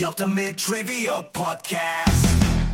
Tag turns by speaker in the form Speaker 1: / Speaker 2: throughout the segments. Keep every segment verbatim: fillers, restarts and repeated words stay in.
Speaker 1: The Ultimate Trivia Podcast.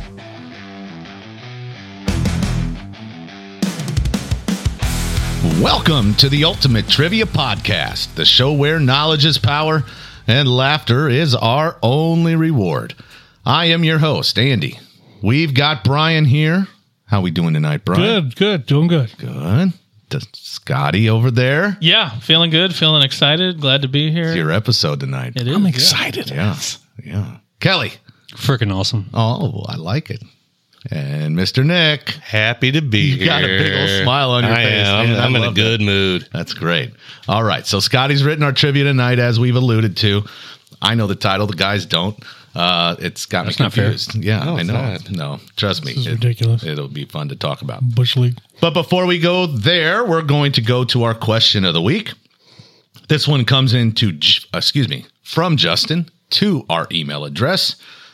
Speaker 2: Welcome to the Ultimate Trivia Podcast, the show where knowledge is power and laughter is our only reward. I am your host, Andy. We've got Brian here. How we doing tonight, Brian?
Speaker 3: Good, good, doing good.
Speaker 2: Good. Does Scotty over there?
Speaker 4: Yeah, feeling good, feeling excited, glad to be here.
Speaker 2: It's your episode tonight.
Speaker 4: It is.
Speaker 3: I'm
Speaker 4: yeah.
Speaker 3: excited.
Speaker 2: Yeah, yeah. Kelly.
Speaker 5: Freaking awesome.
Speaker 2: Oh, I like it. And Mister Nick.
Speaker 6: Happy to be
Speaker 2: You
Speaker 6: here.
Speaker 2: got a big old smile on your
Speaker 6: I
Speaker 2: face.
Speaker 6: am.
Speaker 2: man. I
Speaker 6: I'm in a
Speaker 2: love
Speaker 6: good
Speaker 2: that.
Speaker 6: mood.
Speaker 2: That's great. All right. So Scotty's written our trivia tonight, as we've alluded to. I know the title. The guys don't. Uh, it's got
Speaker 5: That's
Speaker 2: me
Speaker 5: not fair.
Speaker 2: confused. Yeah,
Speaker 6: No,
Speaker 2: I
Speaker 6: it's
Speaker 2: know.
Speaker 6: not.
Speaker 2: No, trust me.
Speaker 3: This is
Speaker 2: It-
Speaker 3: ridiculous.
Speaker 2: It'll be fun to talk about.
Speaker 3: Bush League.
Speaker 2: But before we go there, we're going to go to our question of the week. This one comes into, J- excuse me, from Justin to our email address.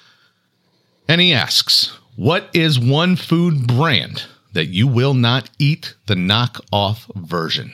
Speaker 2: And he asks, what is one food brand that you will not eat the knockoff version?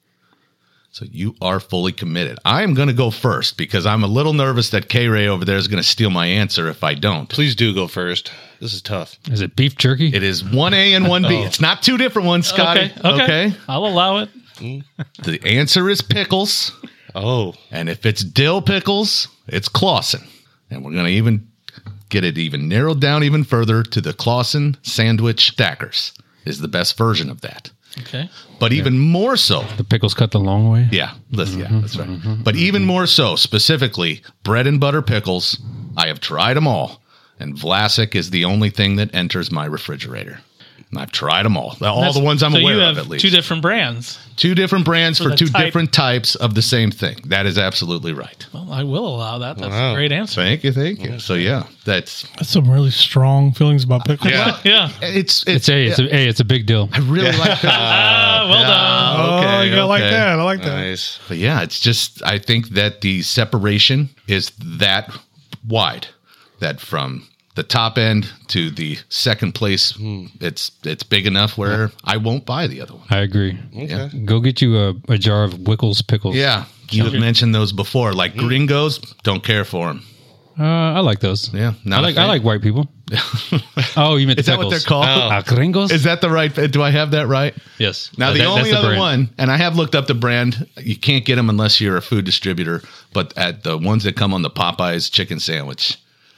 Speaker 2: So you are fully committed. I am going to go first because I'm a little nervous that K-Ray over there is going to steal my answer if I don't.
Speaker 6: Please do go first. This is tough.
Speaker 5: Is it beef jerky?
Speaker 2: It is one A and one B. It's not two different ones, Scotty.
Speaker 4: Okay, okay, I'll allow it.
Speaker 2: The answer is pickles.
Speaker 6: Oh,
Speaker 2: And if it's dill pickles, it's Clausen. And we're going to even get it even narrowed down even further to the Clausen sandwich stackers is the best version of that.
Speaker 4: Okay.
Speaker 2: But even more so,
Speaker 5: The pickles cut the long way?
Speaker 2: yeah, listen, yeah, that's right. But even more so, specifically, bread and butter pickles, I have tried them all. And Vlasic is the only thing that enters my refrigerator. And I've tried them all. All
Speaker 4: That's-
Speaker 2: the ones I'm
Speaker 4: so
Speaker 2: aware
Speaker 4: you
Speaker 2: of,
Speaker 4: have
Speaker 2: at least.
Speaker 4: two different brands.
Speaker 2: Two different brands for
Speaker 4: the
Speaker 2: two
Speaker 4: type-
Speaker 2: different types of the same thing. That is absolutely right.
Speaker 4: Well, I will allow that. That's
Speaker 6: Wow.
Speaker 4: a great answer.
Speaker 2: Thank you, thank you. So yeah, that's
Speaker 3: That's some really strong feelings about pickles.
Speaker 6: yeah.
Speaker 4: Yeah.
Speaker 2: it's
Speaker 5: It's a, it's a, hey, it's a big deal.
Speaker 2: I really like that.
Speaker 4: Ah, well done.
Speaker 3: Oh,
Speaker 2: Okay,
Speaker 3: you got like
Speaker 2: okay.
Speaker 3: that. I like that.
Speaker 6: Nice.
Speaker 2: But yeah, it's just I think that the separation is that wide, that from the top end to the second place, it's it's big enough where I won't buy the other one.
Speaker 5: I agree.
Speaker 2: Yeah,
Speaker 5: Go get you a, a jar of Wickles pickles.
Speaker 2: yeah. You have mentioned those before, like Gringos. Don't care for them.
Speaker 5: Uh, I like those.
Speaker 2: Yeah,
Speaker 5: I
Speaker 2: not a
Speaker 5: like I
Speaker 2: fan.
Speaker 5: like white people. Oh, you meant the
Speaker 2: Is that
Speaker 5: pickles.
Speaker 2: what they're called?
Speaker 6: Oh.
Speaker 5: Ah, gringos?
Speaker 2: Is that the right? Do I have that right?
Speaker 5: Yes.
Speaker 2: Now,
Speaker 5: Uh,
Speaker 2: the
Speaker 5: that-
Speaker 2: only
Speaker 5: that's the
Speaker 2: other
Speaker 5: brand.
Speaker 2: one, and I have looked up the brand, you can't get them unless you're a food distributor, but at the ones that come on the Popeyes chicken sandwich,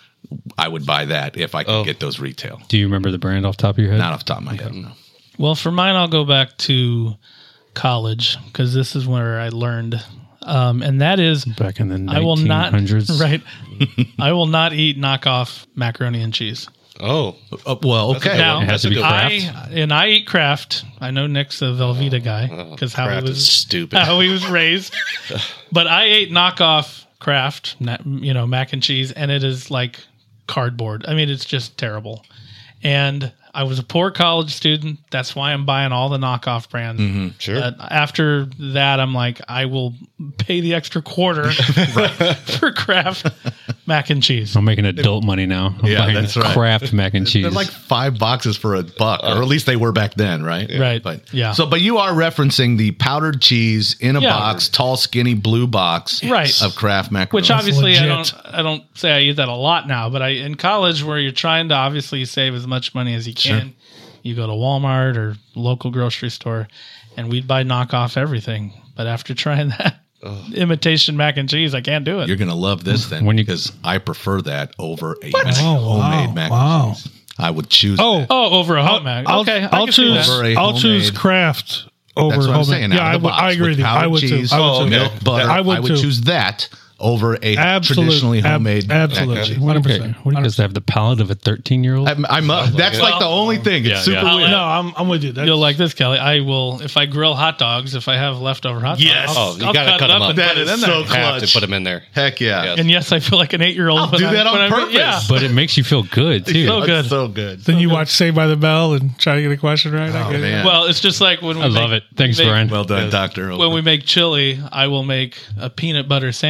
Speaker 2: I would buy that if I could
Speaker 6: Oh.
Speaker 2: get those retail.
Speaker 5: Do you remember the brand off the top of your head?
Speaker 2: Not off the top of my head, no.
Speaker 4: Well, for mine, I'll go back to college because this is where I learned. Um, and that is,
Speaker 5: Back in the
Speaker 4: I will not,
Speaker 5: nineteen hundreds.
Speaker 4: right? I will not eat knockoff macaroni and cheese.
Speaker 6: Oh,
Speaker 2: Uh, well, okay.
Speaker 4: Now,
Speaker 5: It has to be
Speaker 4: I,
Speaker 5: Kraft.
Speaker 4: and I eat Kraft. I know Nick's a Velveeta guy because how he
Speaker 6: Kraft is
Speaker 4: was
Speaker 6: stupid.
Speaker 4: how he was raised. But I ate knockoff Kraft, na- you know, mac and cheese, and it is like cardboard. I mean, it's just terrible. And I was a poor college student. That's why I'm buying all the knockoff brands.
Speaker 6: sure.
Speaker 4: But after that, I'm like, I will pay the extra quarter for Kraft mac and cheese.
Speaker 5: I'm making adult money now. I'm
Speaker 2: Yeah,
Speaker 5: buying
Speaker 2: that's right.
Speaker 5: Kraft mac and cheese.
Speaker 2: They're like five boxes for a buck, or at least they were back then, right?
Speaker 4: Right.
Speaker 2: But
Speaker 4: Yeah.
Speaker 2: So, but you are referencing the powdered cheese in a
Speaker 4: Yeah.
Speaker 2: box, tall, skinny blue box,
Speaker 4: Right.
Speaker 2: of Kraft macaroni.
Speaker 4: Which obviously I
Speaker 3: legit.
Speaker 4: don't I don't say I eat that a lot now, but I in college where you're trying to obviously save as much money as you can, you go to Walmart or local grocery store and we'd buy knockoff everything. But after trying that imitation mac and cheese, I can't do it.
Speaker 2: You're gonna love this then,
Speaker 5: When you-
Speaker 2: because I prefer that over a
Speaker 3: Oh,
Speaker 2: homemade
Speaker 3: wow.
Speaker 2: mac
Speaker 3: Wow.
Speaker 2: and cheese. I would choose.
Speaker 3: Oh,
Speaker 2: that.
Speaker 4: oh, over a hot mac.
Speaker 3: I'll,
Speaker 4: Okay, I
Speaker 3: I'll
Speaker 4: can see
Speaker 3: choose.
Speaker 4: that.
Speaker 2: Over a
Speaker 3: I'll choose
Speaker 2: homemade-
Speaker 3: Kraft over
Speaker 2: That's what I'm
Speaker 3: homemade.
Speaker 2: saying.
Speaker 3: Yeah,
Speaker 2: out
Speaker 3: I
Speaker 2: of the
Speaker 3: would.
Speaker 2: box
Speaker 3: I agree with you.
Speaker 2: powdered
Speaker 3: I would too.
Speaker 2: cheese,
Speaker 3: I would
Speaker 6: Oh,
Speaker 3: too.
Speaker 6: okay.
Speaker 2: milk butter.
Speaker 3: I would too.
Speaker 2: choose that over a
Speaker 3: Absolute-
Speaker 2: traditionally
Speaker 3: ab-
Speaker 2: homemade. mac and
Speaker 3: absolutely.
Speaker 2: cheese.
Speaker 3: one hundred
Speaker 5: Okay.
Speaker 3: percent.
Speaker 5: What do you guys have? The palate of a thirteen-year-old?
Speaker 2: I'm, I'm uh, that's like the only thing. It's
Speaker 5: Yeah,
Speaker 2: super
Speaker 5: yeah.
Speaker 2: weird.
Speaker 3: No, I'm. I'm with you. That's,
Speaker 4: You'll like this, Kelly. I will if I grill hot dogs, if I have leftover hot
Speaker 2: Yes.
Speaker 4: dogs. I'll,
Speaker 6: Oh, you
Speaker 4: I'll
Speaker 6: gotta
Speaker 4: cut,
Speaker 6: cut
Speaker 4: it
Speaker 6: them
Speaker 4: up
Speaker 6: up.
Speaker 4: and
Speaker 2: That
Speaker 4: put it
Speaker 2: is
Speaker 4: in
Speaker 2: so
Speaker 4: there.
Speaker 2: cool.
Speaker 6: Have to
Speaker 2: clutch.
Speaker 6: put them in there.
Speaker 2: Heck yeah.
Speaker 6: Yes.
Speaker 4: And yes, I feel like an eight-year-old.
Speaker 2: I'll
Speaker 4: when
Speaker 2: do
Speaker 4: I-
Speaker 2: that on
Speaker 4: when I-
Speaker 2: purpose.
Speaker 4: Yeah.
Speaker 5: But it makes you feel good, too.
Speaker 4: So good.
Speaker 2: That's so good.
Speaker 3: Then you watch Saved by the Bell and try to get a question right. I
Speaker 2: Oh,
Speaker 3: get it.
Speaker 2: man.
Speaker 4: Well, it's just like when we
Speaker 5: I
Speaker 4: make,
Speaker 5: love it. Thanks,
Speaker 4: make-
Speaker 5: Brian.
Speaker 2: Well done, Doctor
Speaker 4: When we make chili, I will make a peanut butter sandwich. And I,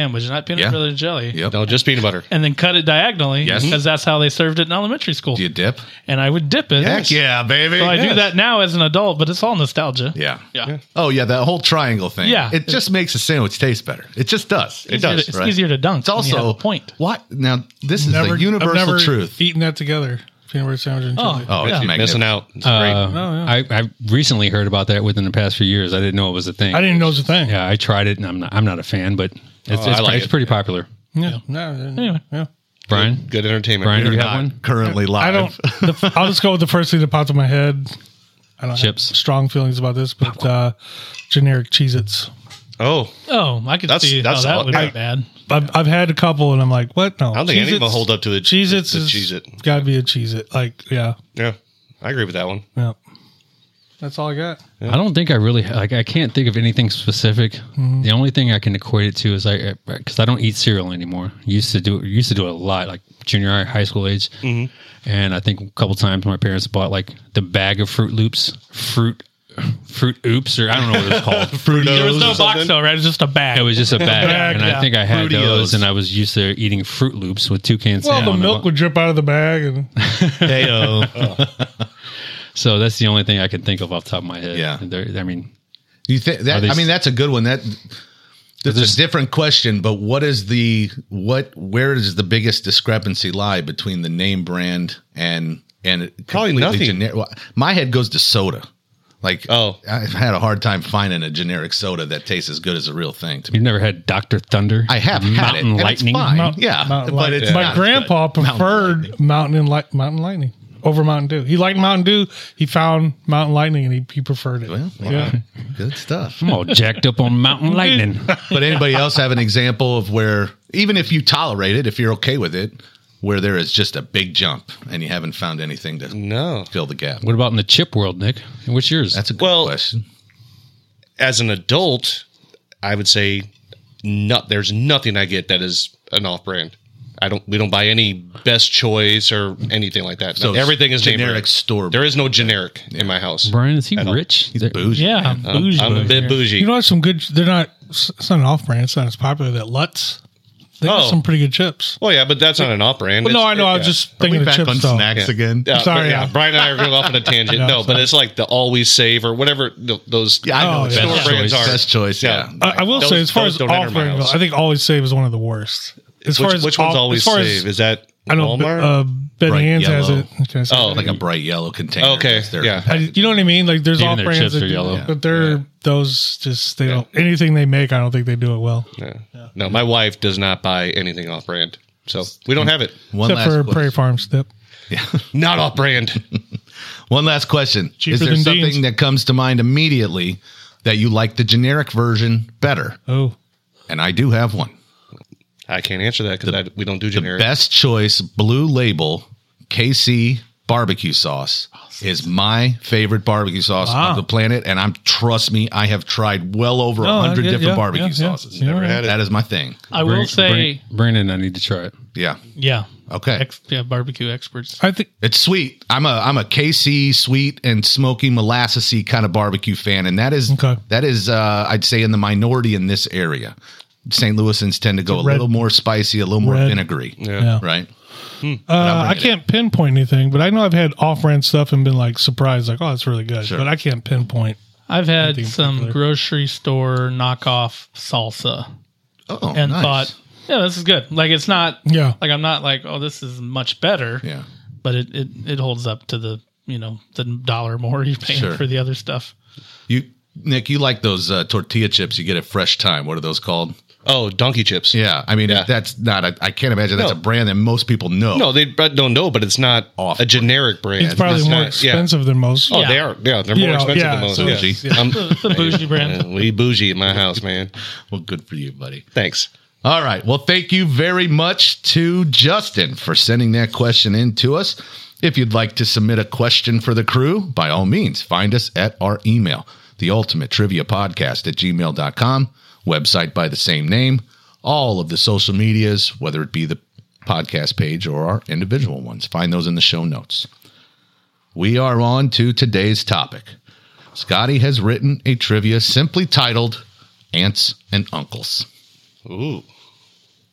Speaker 4: that peanut
Speaker 2: Yeah.
Speaker 4: butter jelly.
Speaker 2: Yep.
Speaker 6: No, just peanut butter.
Speaker 4: And then cut it diagonally
Speaker 2: Yes.
Speaker 4: because that's how they served it in elementary school.
Speaker 2: Do you dip?
Speaker 4: And I would dip it.
Speaker 2: Heck yeah, baby.
Speaker 4: So I do
Speaker 2: Yes.
Speaker 4: that now as an adult, but it's all nostalgia.
Speaker 2: Yeah.
Speaker 4: Yeah.
Speaker 2: Oh yeah, that whole triangle thing.
Speaker 4: Yeah.
Speaker 2: It just makes a sandwich taste better. It just does. It
Speaker 4: Easier to-
Speaker 2: does.
Speaker 4: It's
Speaker 2: right?
Speaker 4: easier to dunk.
Speaker 2: It's also
Speaker 4: when you have a point.
Speaker 2: What now? This is
Speaker 3: Never,
Speaker 2: the universal
Speaker 3: I've never
Speaker 2: truth.
Speaker 3: eaten that together. Peanut butter sandwich and
Speaker 4: Oh.
Speaker 3: chili.
Speaker 2: Oh, it's
Speaker 4: Yeah.
Speaker 2: magnificent.
Speaker 6: Missing out. It's
Speaker 5: Uh,
Speaker 6: great.
Speaker 3: Oh, yeah.
Speaker 5: I, I recently heard about that within the past few years. I didn't know it was a thing.
Speaker 3: I didn't know it was a thing.
Speaker 5: Yeah, I tried it, and I'm not. I'm not a fan, but it's
Speaker 6: Oh, I
Speaker 5: it's,
Speaker 6: like
Speaker 5: it's
Speaker 6: it.
Speaker 5: pretty popular.
Speaker 3: Yeah. No,
Speaker 4: Anyway.
Speaker 3: yeah.
Speaker 5: Brian,
Speaker 6: Good entertainment.
Speaker 5: Brian, do you
Speaker 2: You're
Speaker 5: have
Speaker 2: not
Speaker 5: one?
Speaker 2: currently live.
Speaker 3: I don't. The, I'll just go with the first thing that popped in my head. I don't
Speaker 5: Chips.
Speaker 3: have strong feelings about this, but uh, generic Cheez-Its.
Speaker 6: Oh,
Speaker 4: Oh, I could
Speaker 6: That's-
Speaker 4: see
Speaker 6: that's
Speaker 4: how that
Speaker 6: solid.
Speaker 4: would
Speaker 6: I-
Speaker 4: be bad.
Speaker 3: I've, I've had a couple, and I'm like, what? No,
Speaker 6: I don't think any of them hold up to the
Speaker 3: Cheez-Its
Speaker 6: the
Speaker 3: is
Speaker 6: Cheez-It.
Speaker 3: got to be a Cheez-It. Like, yeah,
Speaker 6: Yeah, I agree with that one.
Speaker 3: yeah. That's all I got.
Speaker 5: I don't think I really like. I can't think of anything specific.
Speaker 3: Mm-hmm.
Speaker 5: The only thing I can equate it to is I because I don't eat cereal anymore. Used to do used to do it a lot, like junior high, high school age.
Speaker 6: Mm-hmm.
Speaker 5: And I think a couple times my parents bought like the bag of Fruit Loops, fruit, fruit oops, or I don't know what it's called.
Speaker 2: Fruitos.
Speaker 4: There was no
Speaker 6: or
Speaker 4: box
Speaker 6: something?
Speaker 4: though, right? It was just a bag.
Speaker 5: It was just a bag,
Speaker 3: Bag,
Speaker 5: and
Speaker 4: yeah.
Speaker 5: I think I had
Speaker 2: Fruitios.
Speaker 5: those, and I was used to eating Fruit Loops with toucan
Speaker 3: Well,
Speaker 5: salmon
Speaker 3: the
Speaker 5: on
Speaker 3: milk
Speaker 5: them.
Speaker 3: would drip out of the bag, and
Speaker 2: Heyo.
Speaker 5: So that's the only thing I can think of off the top of my head.
Speaker 2: Yeah.
Speaker 5: There- I mean,
Speaker 2: You think that?
Speaker 5: Are they-
Speaker 2: I mean, that's a good one. That that's a different question. But what is the what? Where does the biggest discrepancy lie between the name brand and and
Speaker 6: Probably
Speaker 2: completely
Speaker 6: nothing.
Speaker 2: generic- well, my head goes to soda. Like,
Speaker 6: Oh.
Speaker 2: I've had a hard time finding a generic soda that tastes as good as a real thing. To me,
Speaker 5: you've never had Doctor Thunder?
Speaker 2: I have had it.
Speaker 5: Mountain
Speaker 2: and
Speaker 5: Lightning.
Speaker 2: It's fine.
Speaker 3: Mount-
Speaker 2: yeah,
Speaker 3: Mountain
Speaker 2: but
Speaker 3: Lightning.
Speaker 2: it's
Speaker 3: my
Speaker 2: not as
Speaker 3: grandpa
Speaker 2: good. Mountain
Speaker 3: preferred
Speaker 2: Lightning.
Speaker 3: Mountain and Light Mountain Lightning over Mountain Dew. He liked Mountain Dew. He found Mountain Lightning, and he, he preferred it.
Speaker 2: Well, wow.
Speaker 3: Yeah.
Speaker 2: Good stuff.
Speaker 5: I'm all jacked up on Mountain Lightning.
Speaker 2: But anybody else have an example of where, even if you tolerate it, if you're okay with it, where there is just a big jump and you haven't found anything to
Speaker 6: No.
Speaker 2: fill the gap?
Speaker 5: What about in the chip world, Nick? What's yours?
Speaker 2: That's a good
Speaker 6: Well,
Speaker 2: question.
Speaker 6: As an adult, I would say not. There's nothing I get that is an off-brand. I don't. We don't buy any Best Choice or anything like that.
Speaker 2: So
Speaker 6: Everything is name
Speaker 2: generic
Speaker 6: brand.
Speaker 2: store.
Speaker 6: There is no generic in my house.
Speaker 5: Brian, is he
Speaker 6: all.
Speaker 5: rich?
Speaker 2: He's bougie.
Speaker 4: yeah,
Speaker 2: man.
Speaker 6: I'm,
Speaker 4: bougie.
Speaker 6: I'm a bit bougie.
Speaker 3: You know what's some good? They're not. It's not an off-brand. It's not as popular. That Lutz. They got
Speaker 6: Oh.
Speaker 3: some pretty good chips.
Speaker 6: well, yeah, but that's not an off-brand.
Speaker 3: But no,
Speaker 6: It's-
Speaker 3: I know. I
Speaker 6: yeah.
Speaker 3: was just
Speaker 2: Are we
Speaker 3: thinking of
Speaker 2: back
Speaker 3: chips
Speaker 2: on
Speaker 3: though.
Speaker 2: snacks
Speaker 6: Yeah.
Speaker 2: again?
Speaker 6: Yeah,
Speaker 3: Sorry,
Speaker 6: but yeah,
Speaker 3: yeah.
Speaker 6: Brian and I are going off on a tangent.
Speaker 3: I know,
Speaker 6: no, but
Speaker 3: sorry.
Speaker 6: it's like the Always Save or whatever th- those.
Speaker 2: Yeah, I know.
Speaker 3: Oh,
Speaker 2: it's
Speaker 3: yeah.
Speaker 6: store
Speaker 2: best
Speaker 6: brands
Speaker 2: choice.
Speaker 6: are.
Speaker 2: Best choice. Yeah.
Speaker 6: Yeah.
Speaker 3: I, I will
Speaker 6: Those-
Speaker 3: say, as far
Speaker 6: those
Speaker 3: as
Speaker 6: don't enter my
Speaker 3: off-brand,
Speaker 6: house.
Speaker 3: I think Always Save is one of the worst. As
Speaker 6: Which,
Speaker 3: far as
Speaker 6: which one's
Speaker 3: off-
Speaker 6: Always
Speaker 3: as far as-
Speaker 6: Save? Is that
Speaker 3: I know
Speaker 6: Walmart?
Speaker 3: uh, Ben
Speaker 2: Bright
Speaker 3: Hands has
Speaker 2: yellow.
Speaker 3: it. Can I say
Speaker 6: Oh,
Speaker 3: that?
Speaker 2: Like a bright yellow container.
Speaker 6: Okay,
Speaker 2: That's their-
Speaker 6: yeah.
Speaker 3: I, you know what I mean? Like there's
Speaker 5: Even
Speaker 3: off
Speaker 5: their
Speaker 3: brands
Speaker 5: chips
Speaker 3: that
Speaker 5: are
Speaker 3: do-
Speaker 5: yellow.
Speaker 3: but they're those just they don't anything they make. I don't think they do it well,
Speaker 6: Yeah. No, my wife does not buy anything off-brand, so we don't have it.
Speaker 2: One
Speaker 3: except
Speaker 2: last
Speaker 3: for
Speaker 2: question.
Speaker 3: Prairie Farms dip.
Speaker 6: Not off-brand.
Speaker 2: One last question.
Speaker 3: Cheaper
Speaker 2: Is there
Speaker 3: than
Speaker 2: something
Speaker 3: Dean's.
Speaker 2: that comes to mind immediately that you like the generic version better?
Speaker 3: Oh,
Speaker 2: And I do have one.
Speaker 6: I can't answer that because we don't do generic.
Speaker 2: Best Choice Blue Label K C barbecue sauce is my favorite barbecue sauce
Speaker 3: Wow.
Speaker 2: on the planet, and I'm trust me, I have tried well over a
Speaker 3: No, I
Speaker 2: hundred
Speaker 3: get-
Speaker 2: different
Speaker 3: yeah,
Speaker 2: barbecue
Speaker 3: yeah, yeah.
Speaker 2: sauces.
Speaker 3: Yeah.
Speaker 6: Never had it.
Speaker 2: That is my thing.
Speaker 4: I will
Speaker 5: Bring-
Speaker 4: say,
Speaker 5: bring- Brandon, I need to try it.
Speaker 2: Yeah.
Speaker 4: yeah,
Speaker 2: Okay.
Speaker 4: ex- yeah, barbecue experts.
Speaker 3: I think
Speaker 2: It's sweet. I'm a I'm a K C sweet and smoky molassesy kind of barbecue fan, and that is
Speaker 3: Okay.
Speaker 2: that is uh, I'd say in the minority in this area. Saint Louisans tend to go a
Speaker 3: Red-
Speaker 2: little more spicy, a little more
Speaker 3: red.
Speaker 2: vinegary.
Speaker 3: yeah.
Speaker 2: Right.
Speaker 3: Uh, I can't pinpoint anything, but I know I've had off-brand stuff and been like surprised, like, oh, that's really good.
Speaker 2: Sure.
Speaker 3: But I can't pinpoint.
Speaker 4: I've had
Speaker 3: Anything
Speaker 4: some
Speaker 3: particular.
Speaker 4: grocery store knockoff salsa
Speaker 2: Oh,
Speaker 4: and
Speaker 2: nice.
Speaker 4: thought, yeah, this is good. Like it's not,
Speaker 3: Yeah.
Speaker 4: like I'm not like, oh, this is much better.
Speaker 2: Yeah.
Speaker 4: But it, it, it holds up to the, you know, the dollar more you're paying
Speaker 2: Sure.
Speaker 4: for the other stuff.
Speaker 2: You Nick, you like those uh, tortilla chips you get at Fresh Time. What are those called?
Speaker 6: Oh, donkey chips.
Speaker 2: Yeah. I mean,
Speaker 6: Yeah.
Speaker 2: that's not, a, I can't imagine that's
Speaker 6: No.
Speaker 2: a brand that most people know.
Speaker 6: No, they don't know, but it's not
Speaker 2: Off.
Speaker 6: a generic brand.
Speaker 3: It's probably
Speaker 6: It's
Speaker 3: more
Speaker 6: not- yeah.
Speaker 3: expensive than most.
Speaker 6: Oh,
Speaker 4: Yeah.
Speaker 6: they are. Yeah, they're
Speaker 3: You
Speaker 6: more
Speaker 3: know,
Speaker 6: expensive
Speaker 3: yeah,
Speaker 6: than most.
Speaker 3: so
Speaker 6: Yeah.
Speaker 2: it's-
Speaker 6: I'm-
Speaker 4: It's a bougie brand.
Speaker 6: Yeah, we bougie at my house, man.
Speaker 2: Well, good for you, buddy.
Speaker 6: Thanks.
Speaker 2: All right. Well, thank you very much to Justin for sending that question in to us. If you'd like to submit a question for the crew, by all means, find us at our email, the ultimate trivia podcast at gmail dot com, website by the same name, all of the social medias, whether it be the podcast page or our individual ones. Find those in the show notes. We are on to today's topic. Scotty has written a trivia simply titled Aunts and Uncles.
Speaker 6: Ooh.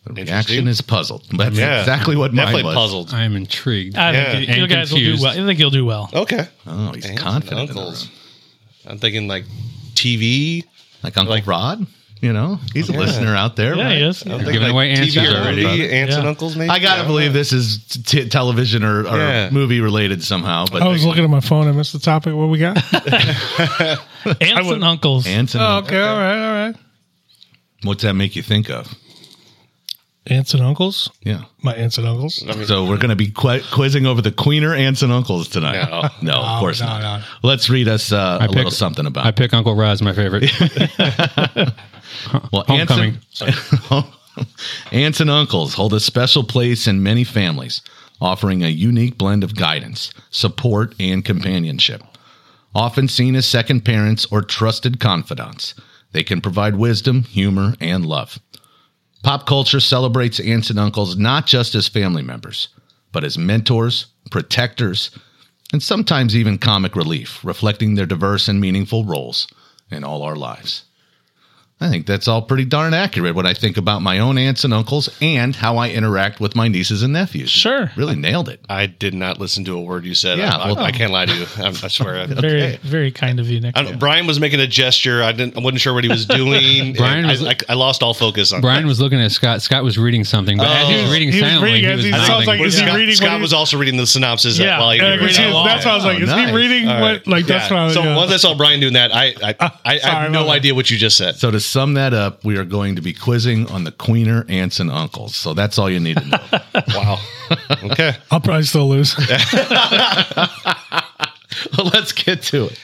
Speaker 2: The reaction is puzzled. That's
Speaker 6: Yeah.
Speaker 2: exactly what mine
Speaker 6: Definitely
Speaker 2: was.
Speaker 6: puzzled.
Speaker 5: I am intrigued.
Speaker 4: I
Speaker 6: Yeah.
Speaker 4: think you, you
Speaker 5: And
Speaker 4: guys will do
Speaker 5: confused.
Speaker 4: well. I think you'll do well.
Speaker 6: Okay.
Speaker 2: Oh, he's
Speaker 6: Aunts
Speaker 2: confident.
Speaker 6: and
Speaker 2: in the
Speaker 6: uncles.
Speaker 2: room.
Speaker 6: I'm thinking like T V.
Speaker 2: Like Uncle
Speaker 6: Like-
Speaker 2: Rod, you know, he's a listener out there.
Speaker 4: Yeah,
Speaker 2: right?
Speaker 4: he is.
Speaker 6: I'm
Speaker 5: You're
Speaker 6: thinking
Speaker 5: giving away
Speaker 6: T V
Speaker 5: answers
Speaker 6: or
Speaker 5: already.
Speaker 6: movie, aunts
Speaker 4: Yeah.
Speaker 6: and uncles. Maybe
Speaker 2: I gotta
Speaker 6: don't
Speaker 2: believe
Speaker 6: know.
Speaker 2: this is t- television or, or
Speaker 6: Yeah.
Speaker 2: movie related somehow. But
Speaker 3: I was looking at my phone. I missed the topic. What we got?
Speaker 4: Aunts and uncles.
Speaker 2: Aunts and
Speaker 3: Oh,
Speaker 2: uncles.
Speaker 3: okay. All right. All right.
Speaker 2: What's that make you think of?
Speaker 3: Aunts and uncles.
Speaker 2: Yeah.
Speaker 3: My aunts and uncles.
Speaker 6: I mean,
Speaker 2: So we're going to be qu- quizzing over the Queener aunts and uncles tonight.
Speaker 6: No.
Speaker 2: no, of course
Speaker 3: no,
Speaker 2: not.
Speaker 3: no.
Speaker 2: Let's read us uh, a
Speaker 5: I pick-
Speaker 2: little something about.
Speaker 5: I pick Uncle Rod's my favorite.
Speaker 2: Well, aunts
Speaker 5: Homecoming.
Speaker 2: and, aunts and uncles hold a special place in many families, offering a unique blend of guidance, support, and companionship. Often seen as second parents or trusted confidants, they can provide wisdom, humor, and love. Pop culture celebrates aunts and uncles not just as family members, but as mentors, protectors, and sometimes even comic relief, reflecting their diverse and meaningful roles in all our lives. I think that's all pretty darn accurate when I think about my own aunts and uncles and how I interact with my nieces and nephews.
Speaker 4: Sure.
Speaker 2: Really nailed it.
Speaker 6: I did not listen to a word you said.
Speaker 2: Yeah,
Speaker 6: I,
Speaker 2: well-
Speaker 6: I, I can't lie to you. I, I swear. I,
Speaker 4: Very,
Speaker 2: Okay.
Speaker 4: very kind of you, Nick.
Speaker 6: I don't, Brian was making a gesture. I didn't. I wasn't sure what he was doing.
Speaker 5: Brian
Speaker 6: and
Speaker 5: was-
Speaker 6: I, I, I lost all focus on.
Speaker 5: Brian was looking at Scott. Scott was reading something, but as he was
Speaker 6: Oh.
Speaker 5: reading
Speaker 3: He was
Speaker 5: silently,
Speaker 3: reading
Speaker 5: he
Speaker 3: as
Speaker 5: was
Speaker 3: he-
Speaker 5: nodding.
Speaker 3: sounds like-
Speaker 6: Well,
Speaker 3: is he
Speaker 6: Scott,
Speaker 3: reading what
Speaker 6: Scott
Speaker 3: he-
Speaker 6: was also reading the synopsis.
Speaker 4: Yeah.
Speaker 6: while he
Speaker 3: Yeah,
Speaker 6: was
Speaker 3: I can
Speaker 6: reading
Speaker 3: see
Speaker 6: along.
Speaker 3: that's what I was like.
Speaker 2: Oh,
Speaker 3: Is
Speaker 2: nice.
Speaker 3: he reading
Speaker 6: All
Speaker 3: what?
Speaker 6: right.
Speaker 3: Like that's
Speaker 6: Yeah.
Speaker 3: what I was.
Speaker 6: So
Speaker 3: yeah.
Speaker 6: once I saw Brian doing that, I I, I, I
Speaker 3: sorry
Speaker 6: have no
Speaker 3: about that.
Speaker 6: idea what you just said.
Speaker 2: So to sum that up, we are going to be quizzing on the Queener aunts and uncles. So that's all you need to know.
Speaker 6: Wow. Okay.
Speaker 3: I'll probably still lose.
Speaker 2: Well, let's get to it.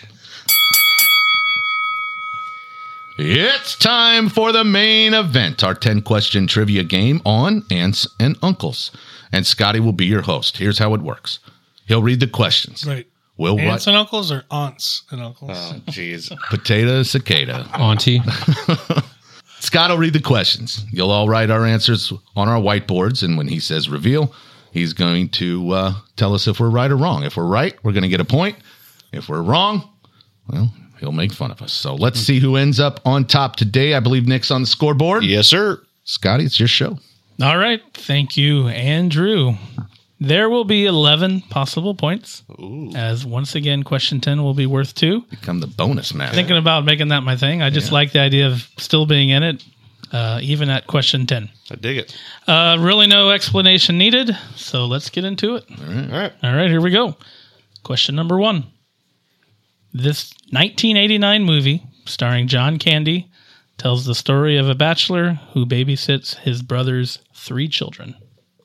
Speaker 2: It's time for the main event, our ten question trivia game on aunts and uncles. And Scotty will be your host. Here's how it works. He'll read the questions.
Speaker 3: Right.
Speaker 2: We'll
Speaker 3: Aunts
Speaker 2: write
Speaker 3: and uncles or aunts and uncles?
Speaker 6: Oh, jeez.
Speaker 2: potato cicada.
Speaker 5: Auntie.
Speaker 2: Scott will read the questions. You'll all write our answers on our whiteboards, and when he says reveal, he's going to uh, tell us if we're right or wrong. If we're right, we're going to get a point. If we're wrong, well, he'll make fun of us. So let's see who ends up on top today. I believe Nick's on the scoreboard.
Speaker 6: Yes, sir.
Speaker 2: Scotty, it's your show.
Speaker 4: All right. Thank you, Andrew. There will be eleven possible points. As once again, question ten will be worth two.
Speaker 2: Become the bonus master.
Speaker 4: Thinking about making that my thing. I just like the idea of still being in it, uh, even at question ten.
Speaker 6: I dig it.
Speaker 4: Uh, really no explanation needed. So let's get into it.
Speaker 6: All right.
Speaker 4: All right, here we go. Question number one. This nineteen eighty-nine movie starring John Candy tells the story of a bachelor who babysits his brother's three children.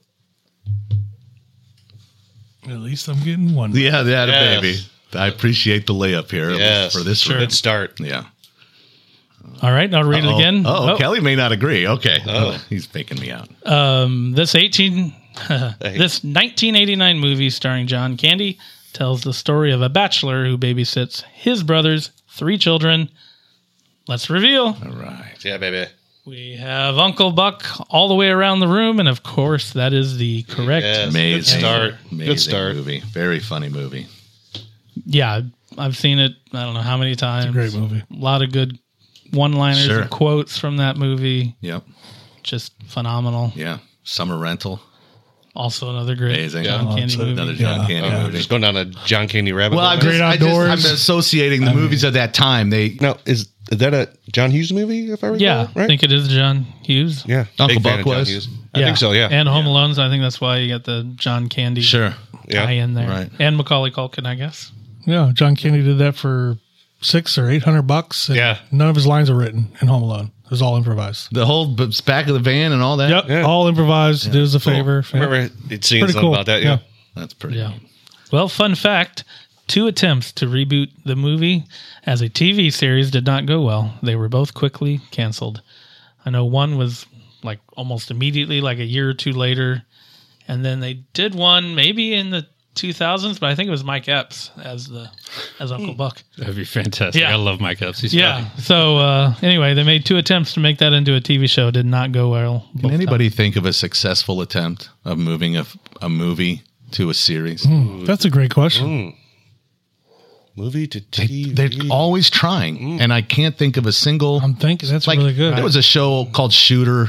Speaker 3: At least I'm getting one.
Speaker 2: Yeah, that
Speaker 6: Yes.
Speaker 2: baby. I appreciate the layup here
Speaker 6: Yes.
Speaker 2: for this round.
Speaker 6: Good start.
Speaker 2: Yeah.
Speaker 4: All right, I'll read
Speaker 2: Oh,
Speaker 4: it again.
Speaker 2: oh, Kelly may not agree. Okay.
Speaker 6: Oh.
Speaker 2: He's faking me out.
Speaker 4: Um, this eighteen, this nineteen eighty-nine movie starring John Candy tells the story of a bachelor who babysits his brother's three children. Let's reveal.
Speaker 2: All right.
Speaker 6: Yeah, baby.
Speaker 4: We have Uncle Buck all the way around the room, and of course, that is the correct.
Speaker 6: Yes.
Speaker 2: Amazing.
Speaker 6: Good start.
Speaker 2: Amazing
Speaker 6: Good start.
Speaker 2: movie. Very funny movie.
Speaker 4: Yeah, I've seen it. I don't know how many times.
Speaker 3: Great movie.
Speaker 4: A lot of good one-liners
Speaker 2: Sure.
Speaker 4: and quotes from that movie.
Speaker 2: Yep.
Speaker 4: Just phenomenal.
Speaker 2: Yeah. Summer Rental.
Speaker 4: Also another great
Speaker 2: Amazing.
Speaker 4: John
Speaker 2: Yeah.
Speaker 4: Candy movie.
Speaker 2: Another John
Speaker 3: Yeah.
Speaker 2: Candy
Speaker 6: Uh,
Speaker 2: movie.
Speaker 6: just going down a John Candy rabbit
Speaker 2: Well,
Speaker 6: hole.
Speaker 2: I'm
Speaker 6: there.
Speaker 2: just,
Speaker 3: Great
Speaker 2: I just, I'm
Speaker 3: Outdoors.
Speaker 2: associating the movies of that time. They
Speaker 6: Now, is, is that a John Hughes movie, if I recall?
Speaker 4: Yeah,
Speaker 6: right?
Speaker 4: I think it is John Hughes.
Speaker 6: yeah.
Speaker 2: Uncle
Speaker 6: Big fan
Speaker 2: Buck
Speaker 6: of John
Speaker 2: was?
Speaker 6: Hughes. I think so, yeah.
Speaker 4: And Home Alone, so I think that's why you got the John Candy
Speaker 2: sure.
Speaker 6: Yeah.
Speaker 4: tie in there.
Speaker 2: Right.
Speaker 4: And Macaulay Culkin, I guess.
Speaker 3: Yeah, John Candy did that for six or eight hundred bucks. and
Speaker 6: Yeah.
Speaker 3: none of his lines are written in Home Alone. It was all improvised.
Speaker 2: The whole b- back of the van and all that.
Speaker 3: Yep,
Speaker 6: Yeah.
Speaker 3: all improvised. Did us a
Speaker 2: Cool.
Speaker 3: favor.
Speaker 6: I remember it seeing
Speaker 3: Pretty
Speaker 6: something
Speaker 3: cool.
Speaker 6: about that, yeah.
Speaker 2: That's pretty.
Speaker 4: Yeah. Well, fun fact, two attempts to reboot the movie as a T V series did not go well. They were both quickly canceled. I know one was like almost immediately, like a year or two later. And then they did one maybe in the two thousands, but I think it was Mike Epps as the as Uncle Buck.
Speaker 5: That'd be fantastic.
Speaker 4: Yeah.
Speaker 5: I love Mike Epps. He's
Speaker 4: Yeah.
Speaker 5: funny.
Speaker 4: So uh, anyway, they made two attempts to make that into a T V show. Did not go well.
Speaker 2: Can
Speaker 4: both
Speaker 2: anybody think of a successful attempt of moving a, a movie to a series?
Speaker 3: That's a great question.
Speaker 6: Movie to
Speaker 2: They,
Speaker 6: T V.
Speaker 2: they're always trying, and I can't think of a single.
Speaker 3: I'm thinking that's
Speaker 2: like
Speaker 3: really good.
Speaker 2: there was a show called Shooter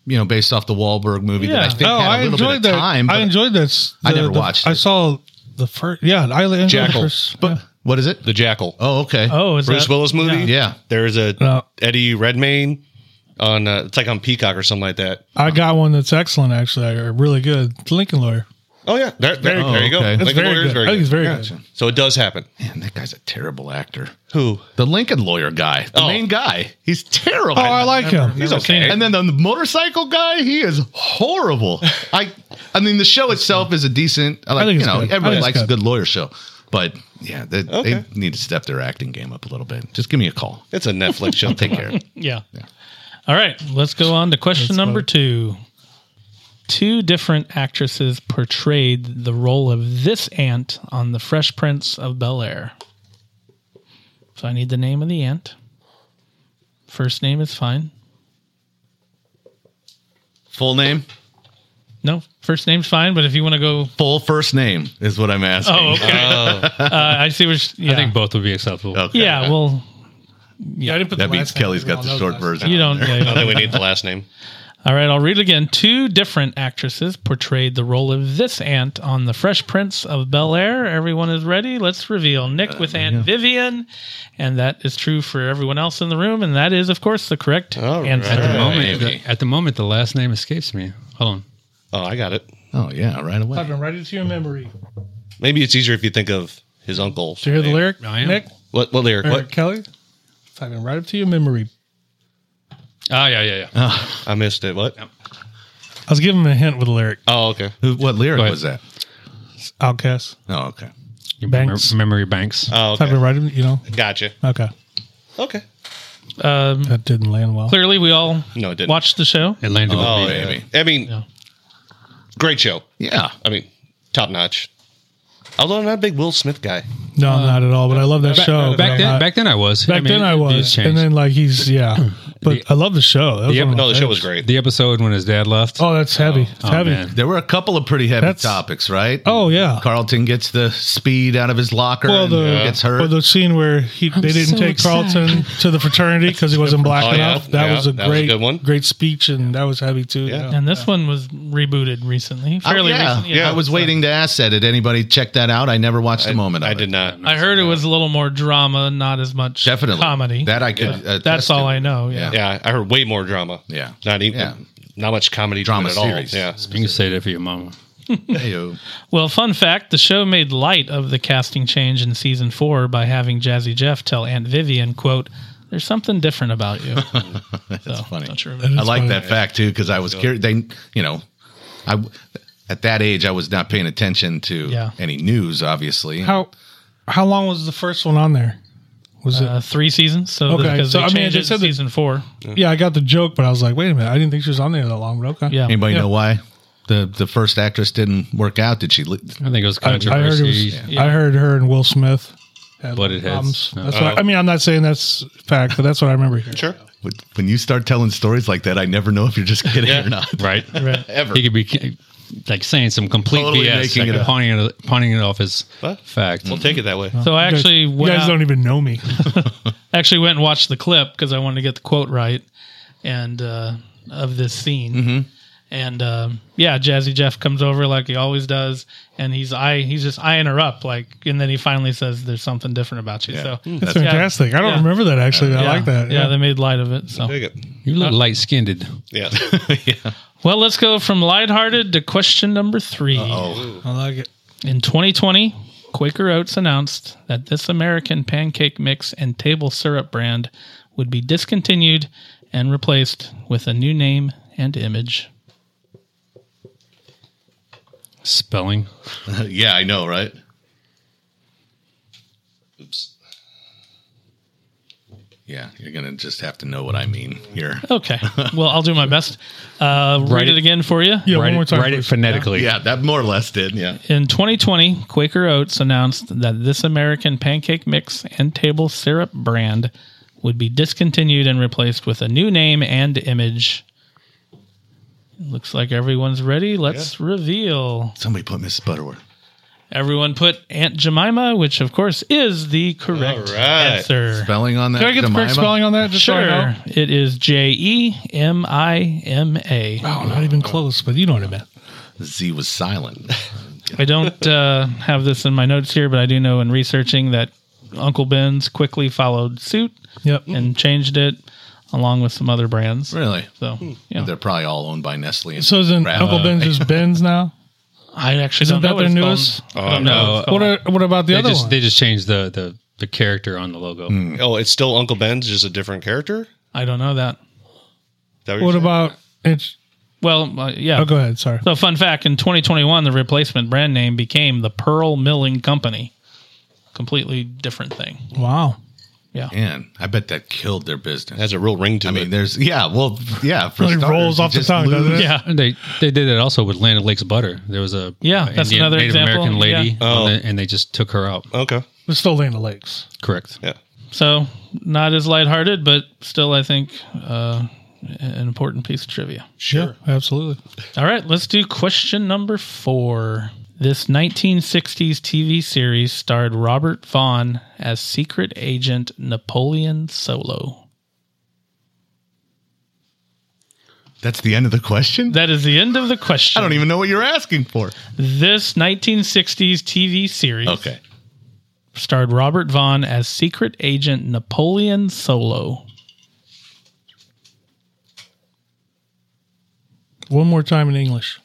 Speaker 2: you know, based off the Wahlberg movie that I
Speaker 4: Yeah.
Speaker 2: think
Speaker 3: No,
Speaker 2: had a
Speaker 3: I
Speaker 2: little
Speaker 3: enjoyed
Speaker 2: bit of
Speaker 3: that.
Speaker 2: time.
Speaker 3: I
Speaker 2: but-
Speaker 3: enjoyed that.
Speaker 2: I never watched
Speaker 3: I
Speaker 2: it.
Speaker 3: saw the first. Yeah, I enjoyed
Speaker 6: Jackal.
Speaker 3: the first.
Speaker 2: But what is it?
Speaker 6: The Jackal.
Speaker 2: Oh, okay.
Speaker 4: Oh, is
Speaker 6: Bruce
Speaker 4: that,
Speaker 6: Willis movie.
Speaker 2: yeah.
Speaker 6: There's a
Speaker 3: No.
Speaker 6: Eddie Redmayne on. Uh, it's like on Peacock or something like that.
Speaker 3: I got one that's excellent. Actually, I- really good. Lincoln Lawyer.
Speaker 6: Oh yeah, there, there,
Speaker 2: Oh,
Speaker 6: there you go.
Speaker 2: okay.
Speaker 3: It's
Speaker 6: Lincoln
Speaker 3: very
Speaker 6: Lawyer
Speaker 3: good.
Speaker 6: is very
Speaker 3: I think
Speaker 6: good.
Speaker 3: it's very
Speaker 2: Gotcha.
Speaker 3: good.
Speaker 6: So it does happen.
Speaker 2: Man, that guy's a terrible actor.
Speaker 6: Who?
Speaker 2: The Lincoln Lawyer guy, the
Speaker 6: Oh.
Speaker 2: main guy. He's terrible.
Speaker 3: Oh, I like him.
Speaker 6: He's
Speaker 4: Never seen
Speaker 6: okay.
Speaker 4: it.
Speaker 2: And then the motorcycle guy, he is horrible. I, I mean, the show itself is a decent. I like,
Speaker 3: think
Speaker 2: you
Speaker 3: it's
Speaker 2: know,
Speaker 3: good. I
Speaker 2: everybody
Speaker 3: think it's
Speaker 2: likes a
Speaker 3: good.
Speaker 2: good lawyer show, but yeah, they,
Speaker 6: Okay.
Speaker 2: they need to step their acting game up a little bit. Just give me a call.
Speaker 6: It's a Netflix show.
Speaker 2: I'll take care of it.
Speaker 4: Yeah. All right, let's go on to question
Speaker 3: Let's
Speaker 4: number
Speaker 3: vote.
Speaker 4: two. Two different actresses portrayed the role of this aunt on The Fresh Prince of Bel-Air. So I need the name of the aunt. First name is fine.
Speaker 2: Full name,
Speaker 4: No, first name's fine, but if you want to go...
Speaker 2: full first name is what I'm asking.
Speaker 4: Oh, okay. uh, I see what you're... Yeah.
Speaker 5: I think both would be acceptable.
Speaker 2: Okay.
Speaker 4: Yeah, well,
Speaker 3: Yeah, I didn't put
Speaker 2: That
Speaker 3: the
Speaker 2: means
Speaker 3: last name.
Speaker 2: Kelly's
Speaker 3: We
Speaker 2: got
Speaker 3: all
Speaker 2: the
Speaker 3: know
Speaker 2: short
Speaker 3: last
Speaker 2: version.
Speaker 3: name.
Speaker 4: you don't... Yeah, you
Speaker 6: I
Speaker 4: don't
Speaker 6: don't think we need the last name.
Speaker 4: All right, I'll read it again. Two different actresses portrayed the role of this aunt on The Fresh Prince of Bel-Air. Everyone is ready. Let's reveal Nick with Aunt Vivian. And that is true for everyone else in the room. And that is, of course, the correct
Speaker 6: All
Speaker 4: answer.
Speaker 5: At the
Speaker 6: Right.
Speaker 5: moment,
Speaker 2: Maybe.
Speaker 5: the, at the moment, the last name escapes me. Hold on.
Speaker 6: Oh, I got it.
Speaker 2: Oh yeah, right away.
Speaker 3: Type it right into your memory.
Speaker 6: Maybe it's easier if you think of his uncle.
Speaker 3: Did you hear the lyric,
Speaker 5: I am.
Speaker 3: Nick?
Speaker 6: What? What lyric?
Speaker 3: Or
Speaker 6: What?
Speaker 3: Kelly? Type it right up to your memory.
Speaker 5: Oh, yeah, yeah, yeah.
Speaker 6: I missed it. What?
Speaker 3: I was giving him a hint with a lyric.
Speaker 6: Oh, okay.
Speaker 2: Who, what lyric
Speaker 5: Go ahead.
Speaker 2: was that?
Speaker 3: Outcast.
Speaker 2: Oh, okay.
Speaker 5: Your
Speaker 3: Banks.
Speaker 5: mem- memory banks.
Speaker 6: Oh,
Speaker 3: Type it
Speaker 6: okay.
Speaker 3: right in, you know?
Speaker 6: Gotcha.
Speaker 3: Okay.
Speaker 6: Okay.
Speaker 4: Um,
Speaker 3: That didn't land well.
Speaker 4: clearly, we all
Speaker 6: No, it didn't.
Speaker 4: watched the show.
Speaker 5: It landed with
Speaker 6: Oh,
Speaker 5: me.
Speaker 6: yeah.
Speaker 2: baby.
Speaker 6: I mean,
Speaker 4: Yeah.
Speaker 6: great show.
Speaker 2: Yeah.
Speaker 6: I mean, top notch. Although I'm not a big Will Smith guy.
Speaker 3: No, not at all. But I love that show. but
Speaker 5: Back
Speaker 3: I'm
Speaker 5: then,
Speaker 3: not-
Speaker 5: back then I was.
Speaker 3: back then I
Speaker 5: it-
Speaker 3: was.
Speaker 5: it's changed.
Speaker 3: And then, like, he's, yeah. But I love the show. That was
Speaker 5: Yeah,
Speaker 3: one of my
Speaker 6: No, the show was
Speaker 3: favorites.
Speaker 6: great.
Speaker 5: the episode when his dad left.
Speaker 3: Oh, that's heavy. It's
Speaker 5: Oh,
Speaker 3: heavy.
Speaker 5: man.
Speaker 2: There were a couple of pretty heavy
Speaker 3: That's-
Speaker 2: topics, right?
Speaker 3: Oh, yeah.
Speaker 2: Carlton gets the speed out of his locker
Speaker 3: Well,
Speaker 2: and
Speaker 3: the
Speaker 2: gets hurt.
Speaker 3: or the scene where he they didn't
Speaker 5: so
Speaker 3: take
Speaker 5: excited.
Speaker 3: Carlton to the fraternity because he wasn't black
Speaker 6: Oh, yeah.
Speaker 3: enough. That
Speaker 6: Yeah,
Speaker 3: was a
Speaker 6: that was a
Speaker 3: great,
Speaker 6: good one.
Speaker 3: great speech, and that was heavy too.
Speaker 6: Yeah.
Speaker 4: And this one was rebooted recently.
Speaker 2: Oh,
Speaker 4: Fairly
Speaker 2: yeah.
Speaker 4: recently.
Speaker 2: yeah, I was waiting to ask that. Did anybody check that out? I never watched a moment of
Speaker 6: I
Speaker 2: it.
Speaker 6: did not.
Speaker 4: I heard it was a little more drama, not as much
Speaker 2: Definitely.
Speaker 4: comedy.
Speaker 2: That I could. attest
Speaker 4: That's all
Speaker 2: to.
Speaker 4: I know. Yeah.
Speaker 6: Yeah, I heard way more drama.
Speaker 2: Yeah.
Speaker 6: Not even.
Speaker 2: Yeah.
Speaker 6: Not much comedy
Speaker 2: Drama
Speaker 6: to it at all.
Speaker 2: series.
Speaker 6: Yeah.
Speaker 5: You can say that for your mama.
Speaker 2: Hey-o.
Speaker 4: Well, fun fact: the show made light of the casting change in season four by having Jazzy Jeff tell Aunt Vivian, "quote There's something different about you."
Speaker 2: That's
Speaker 4: So,
Speaker 2: funny.
Speaker 4: don't you
Speaker 3: That
Speaker 4: remember?
Speaker 2: I
Speaker 3: is
Speaker 2: like
Speaker 3: funny.
Speaker 2: that fact too because I was curious. They, you know, I at that age I was not paying attention to
Speaker 4: Yeah.
Speaker 2: any news. Obviously,
Speaker 3: How how long was the first one on there? Was
Speaker 4: Uh, three seasons. So
Speaker 3: Okay,
Speaker 4: because
Speaker 3: so,
Speaker 4: they
Speaker 3: I mean,
Speaker 4: changed
Speaker 3: they
Speaker 4: it in
Speaker 3: said that-
Speaker 4: season four.
Speaker 3: it? Yeah, I got the joke, but I was like, wait a minute, I didn't think she was on there that long. But okay,
Speaker 4: Yeah.
Speaker 2: anybody
Speaker 3: Yeah.
Speaker 2: know why the the first actress didn't work out? Did she? li-
Speaker 5: I think it was
Speaker 3: I, I heard it
Speaker 5: controversy.
Speaker 3: was. I heard her and Will Smith had
Speaker 5: Butted heads.
Speaker 3: problems. That's
Speaker 6: Uh-oh.
Speaker 3: what, I mean, I'm not saying that's fact, but that's what I remember. Hearing.
Speaker 6: Sure.
Speaker 2: When you start telling stories like that, I never know if you're just kidding
Speaker 6: Yeah.
Speaker 2: or not.
Speaker 5: Right.
Speaker 4: Right.
Speaker 2: Ever.
Speaker 5: He could be like saying some complete
Speaker 2: Totally
Speaker 5: B S,
Speaker 2: making
Speaker 5: like
Speaker 2: it up.
Speaker 5: pawning it, pawning it off as
Speaker 6: What?
Speaker 5: fact.
Speaker 6: We'll take it that way.
Speaker 4: So I
Speaker 3: You guys-
Speaker 4: actually
Speaker 3: you
Speaker 4: went
Speaker 3: guys
Speaker 4: out-
Speaker 3: don't even know me.
Speaker 4: actually went and watched the clip because I wanted to get the quote right and uh, of this scene.
Speaker 2: Mm-hmm.
Speaker 4: And um, yeah, Jazzy Jeff comes over like he always does, and he's eye he's just eyeing her up, like, and then he finally says, "There's something different about you."
Speaker 2: Yeah.
Speaker 4: So
Speaker 3: That's
Speaker 2: That's-
Speaker 3: fantastic. I don't
Speaker 4: Yeah.
Speaker 3: remember that actually. I
Speaker 4: yeah,
Speaker 3: like that.
Speaker 4: Yeah, they made light of it. So
Speaker 6: Take it.
Speaker 5: You look light skinned.
Speaker 6: Yeah.
Speaker 2: yeah.
Speaker 4: well, let's go from lighthearted to question number three.
Speaker 2: Oh,
Speaker 3: I like it.
Speaker 4: In twenty twenty, Quaker Oats announced that this American pancake mix and table syrup brand would be discontinued and replaced with a new name and image.
Speaker 5: Spelling.
Speaker 2: yeah, I know, right?
Speaker 6: Oops.
Speaker 2: Yeah, you're gonna just have to know what I mean here.
Speaker 4: Okay. Well, I'll do my best. Uh, read
Speaker 5: Write
Speaker 4: it
Speaker 5: it-
Speaker 4: again for you.
Speaker 3: Yeah,
Speaker 5: write
Speaker 3: one more
Speaker 5: it,
Speaker 3: time.
Speaker 5: write it
Speaker 3: please.
Speaker 5: phonetically.
Speaker 2: Yeah, that more or less did. Yeah.
Speaker 4: In twenty twenty, Quaker Oats announced that this American pancake mix and table syrup brand would be discontinued and replaced with a new name and image. Looks like everyone's ready. Let's reveal.
Speaker 2: Somebody put Missus Butterworth.
Speaker 4: Everyone put Aunt Jemima, which of course is the correct
Speaker 6: All right.
Speaker 4: answer.
Speaker 2: Spelling on that.
Speaker 3: Can I get the correct
Speaker 2: Jemima?
Speaker 3: spelling on that? Just so I
Speaker 4: Sure.
Speaker 3: know?
Speaker 4: It is J E M I M A.
Speaker 3: Oh, not even close, but you know what I meant.
Speaker 2: Z was silent.
Speaker 4: I don't uh, have this in my notes here, but I do know in researching that Uncle Ben's quickly followed suit
Speaker 3: Yep.
Speaker 4: and changed it along with some other brands.
Speaker 2: Really?
Speaker 4: So, yeah.
Speaker 2: They're probably all owned by Nestle. And
Speaker 3: So isn't
Speaker 2: Bravo.
Speaker 3: Uncle Ben's just Ben's now?
Speaker 4: I actually
Speaker 3: Isn't
Speaker 4: don't know
Speaker 3: that
Speaker 4: what
Speaker 3: their
Speaker 4: it's
Speaker 3: newest?
Speaker 4: called. I don't know
Speaker 5: no.
Speaker 4: what it's
Speaker 3: What
Speaker 4: called.
Speaker 3: are, what about the
Speaker 5: They
Speaker 3: other
Speaker 5: just
Speaker 3: one?
Speaker 5: they just changed the, the the character on the logo.
Speaker 6: Oh, it's still Uncle Ben's, just a different character? Is
Speaker 4: I don't know that.
Speaker 6: that
Speaker 3: What
Speaker 6: you're saying?
Speaker 3: about it's?
Speaker 4: Well, uh, yeah.
Speaker 3: Oh, go ahead. Sorry.
Speaker 4: So, fun fact: in twenty twenty-one, the replacement brand name became the Pearl Milling Company. Completely different thing.
Speaker 3: Wow.
Speaker 2: Man, I bet that killed their business.
Speaker 6: It has a real ring to
Speaker 2: I
Speaker 6: it.
Speaker 2: mean, there's yeah, well, yeah. For
Speaker 3: Really
Speaker 2: starters,
Speaker 3: rolls
Speaker 2: you
Speaker 3: off the
Speaker 2: just
Speaker 3: tongue, doesn't
Speaker 2: lose-
Speaker 3: it?
Speaker 4: Yeah.
Speaker 5: And they they did it also with Land of Lakes butter. There was a
Speaker 4: Yeah,
Speaker 5: uh,
Speaker 4: that's
Speaker 5: Indian,
Speaker 4: another
Speaker 5: Native
Speaker 4: example.
Speaker 5: American lady,
Speaker 4: Yeah.
Speaker 5: on
Speaker 6: Oh.
Speaker 5: the- and they just took her out.
Speaker 6: okay.
Speaker 3: It's still Lane of Lakes.
Speaker 5: Correct.
Speaker 6: Yeah.
Speaker 4: So, not as lighthearted, but still, I think, uh, an important piece of trivia.
Speaker 3: Sure. Yeah, absolutely.
Speaker 4: All right, let's do question number four. This nineteen sixties T V series starred Robert Vaughn as secret agent Napoleon Solo.
Speaker 2: That's the end of the question.
Speaker 4: That is the end of the question.
Speaker 2: I don't even know what you're asking for.
Speaker 4: This nineteen sixties T V series
Speaker 2: Okay.
Speaker 4: starred Robert Vaughn as secret agent Napoleon Solo.
Speaker 3: One more time in English.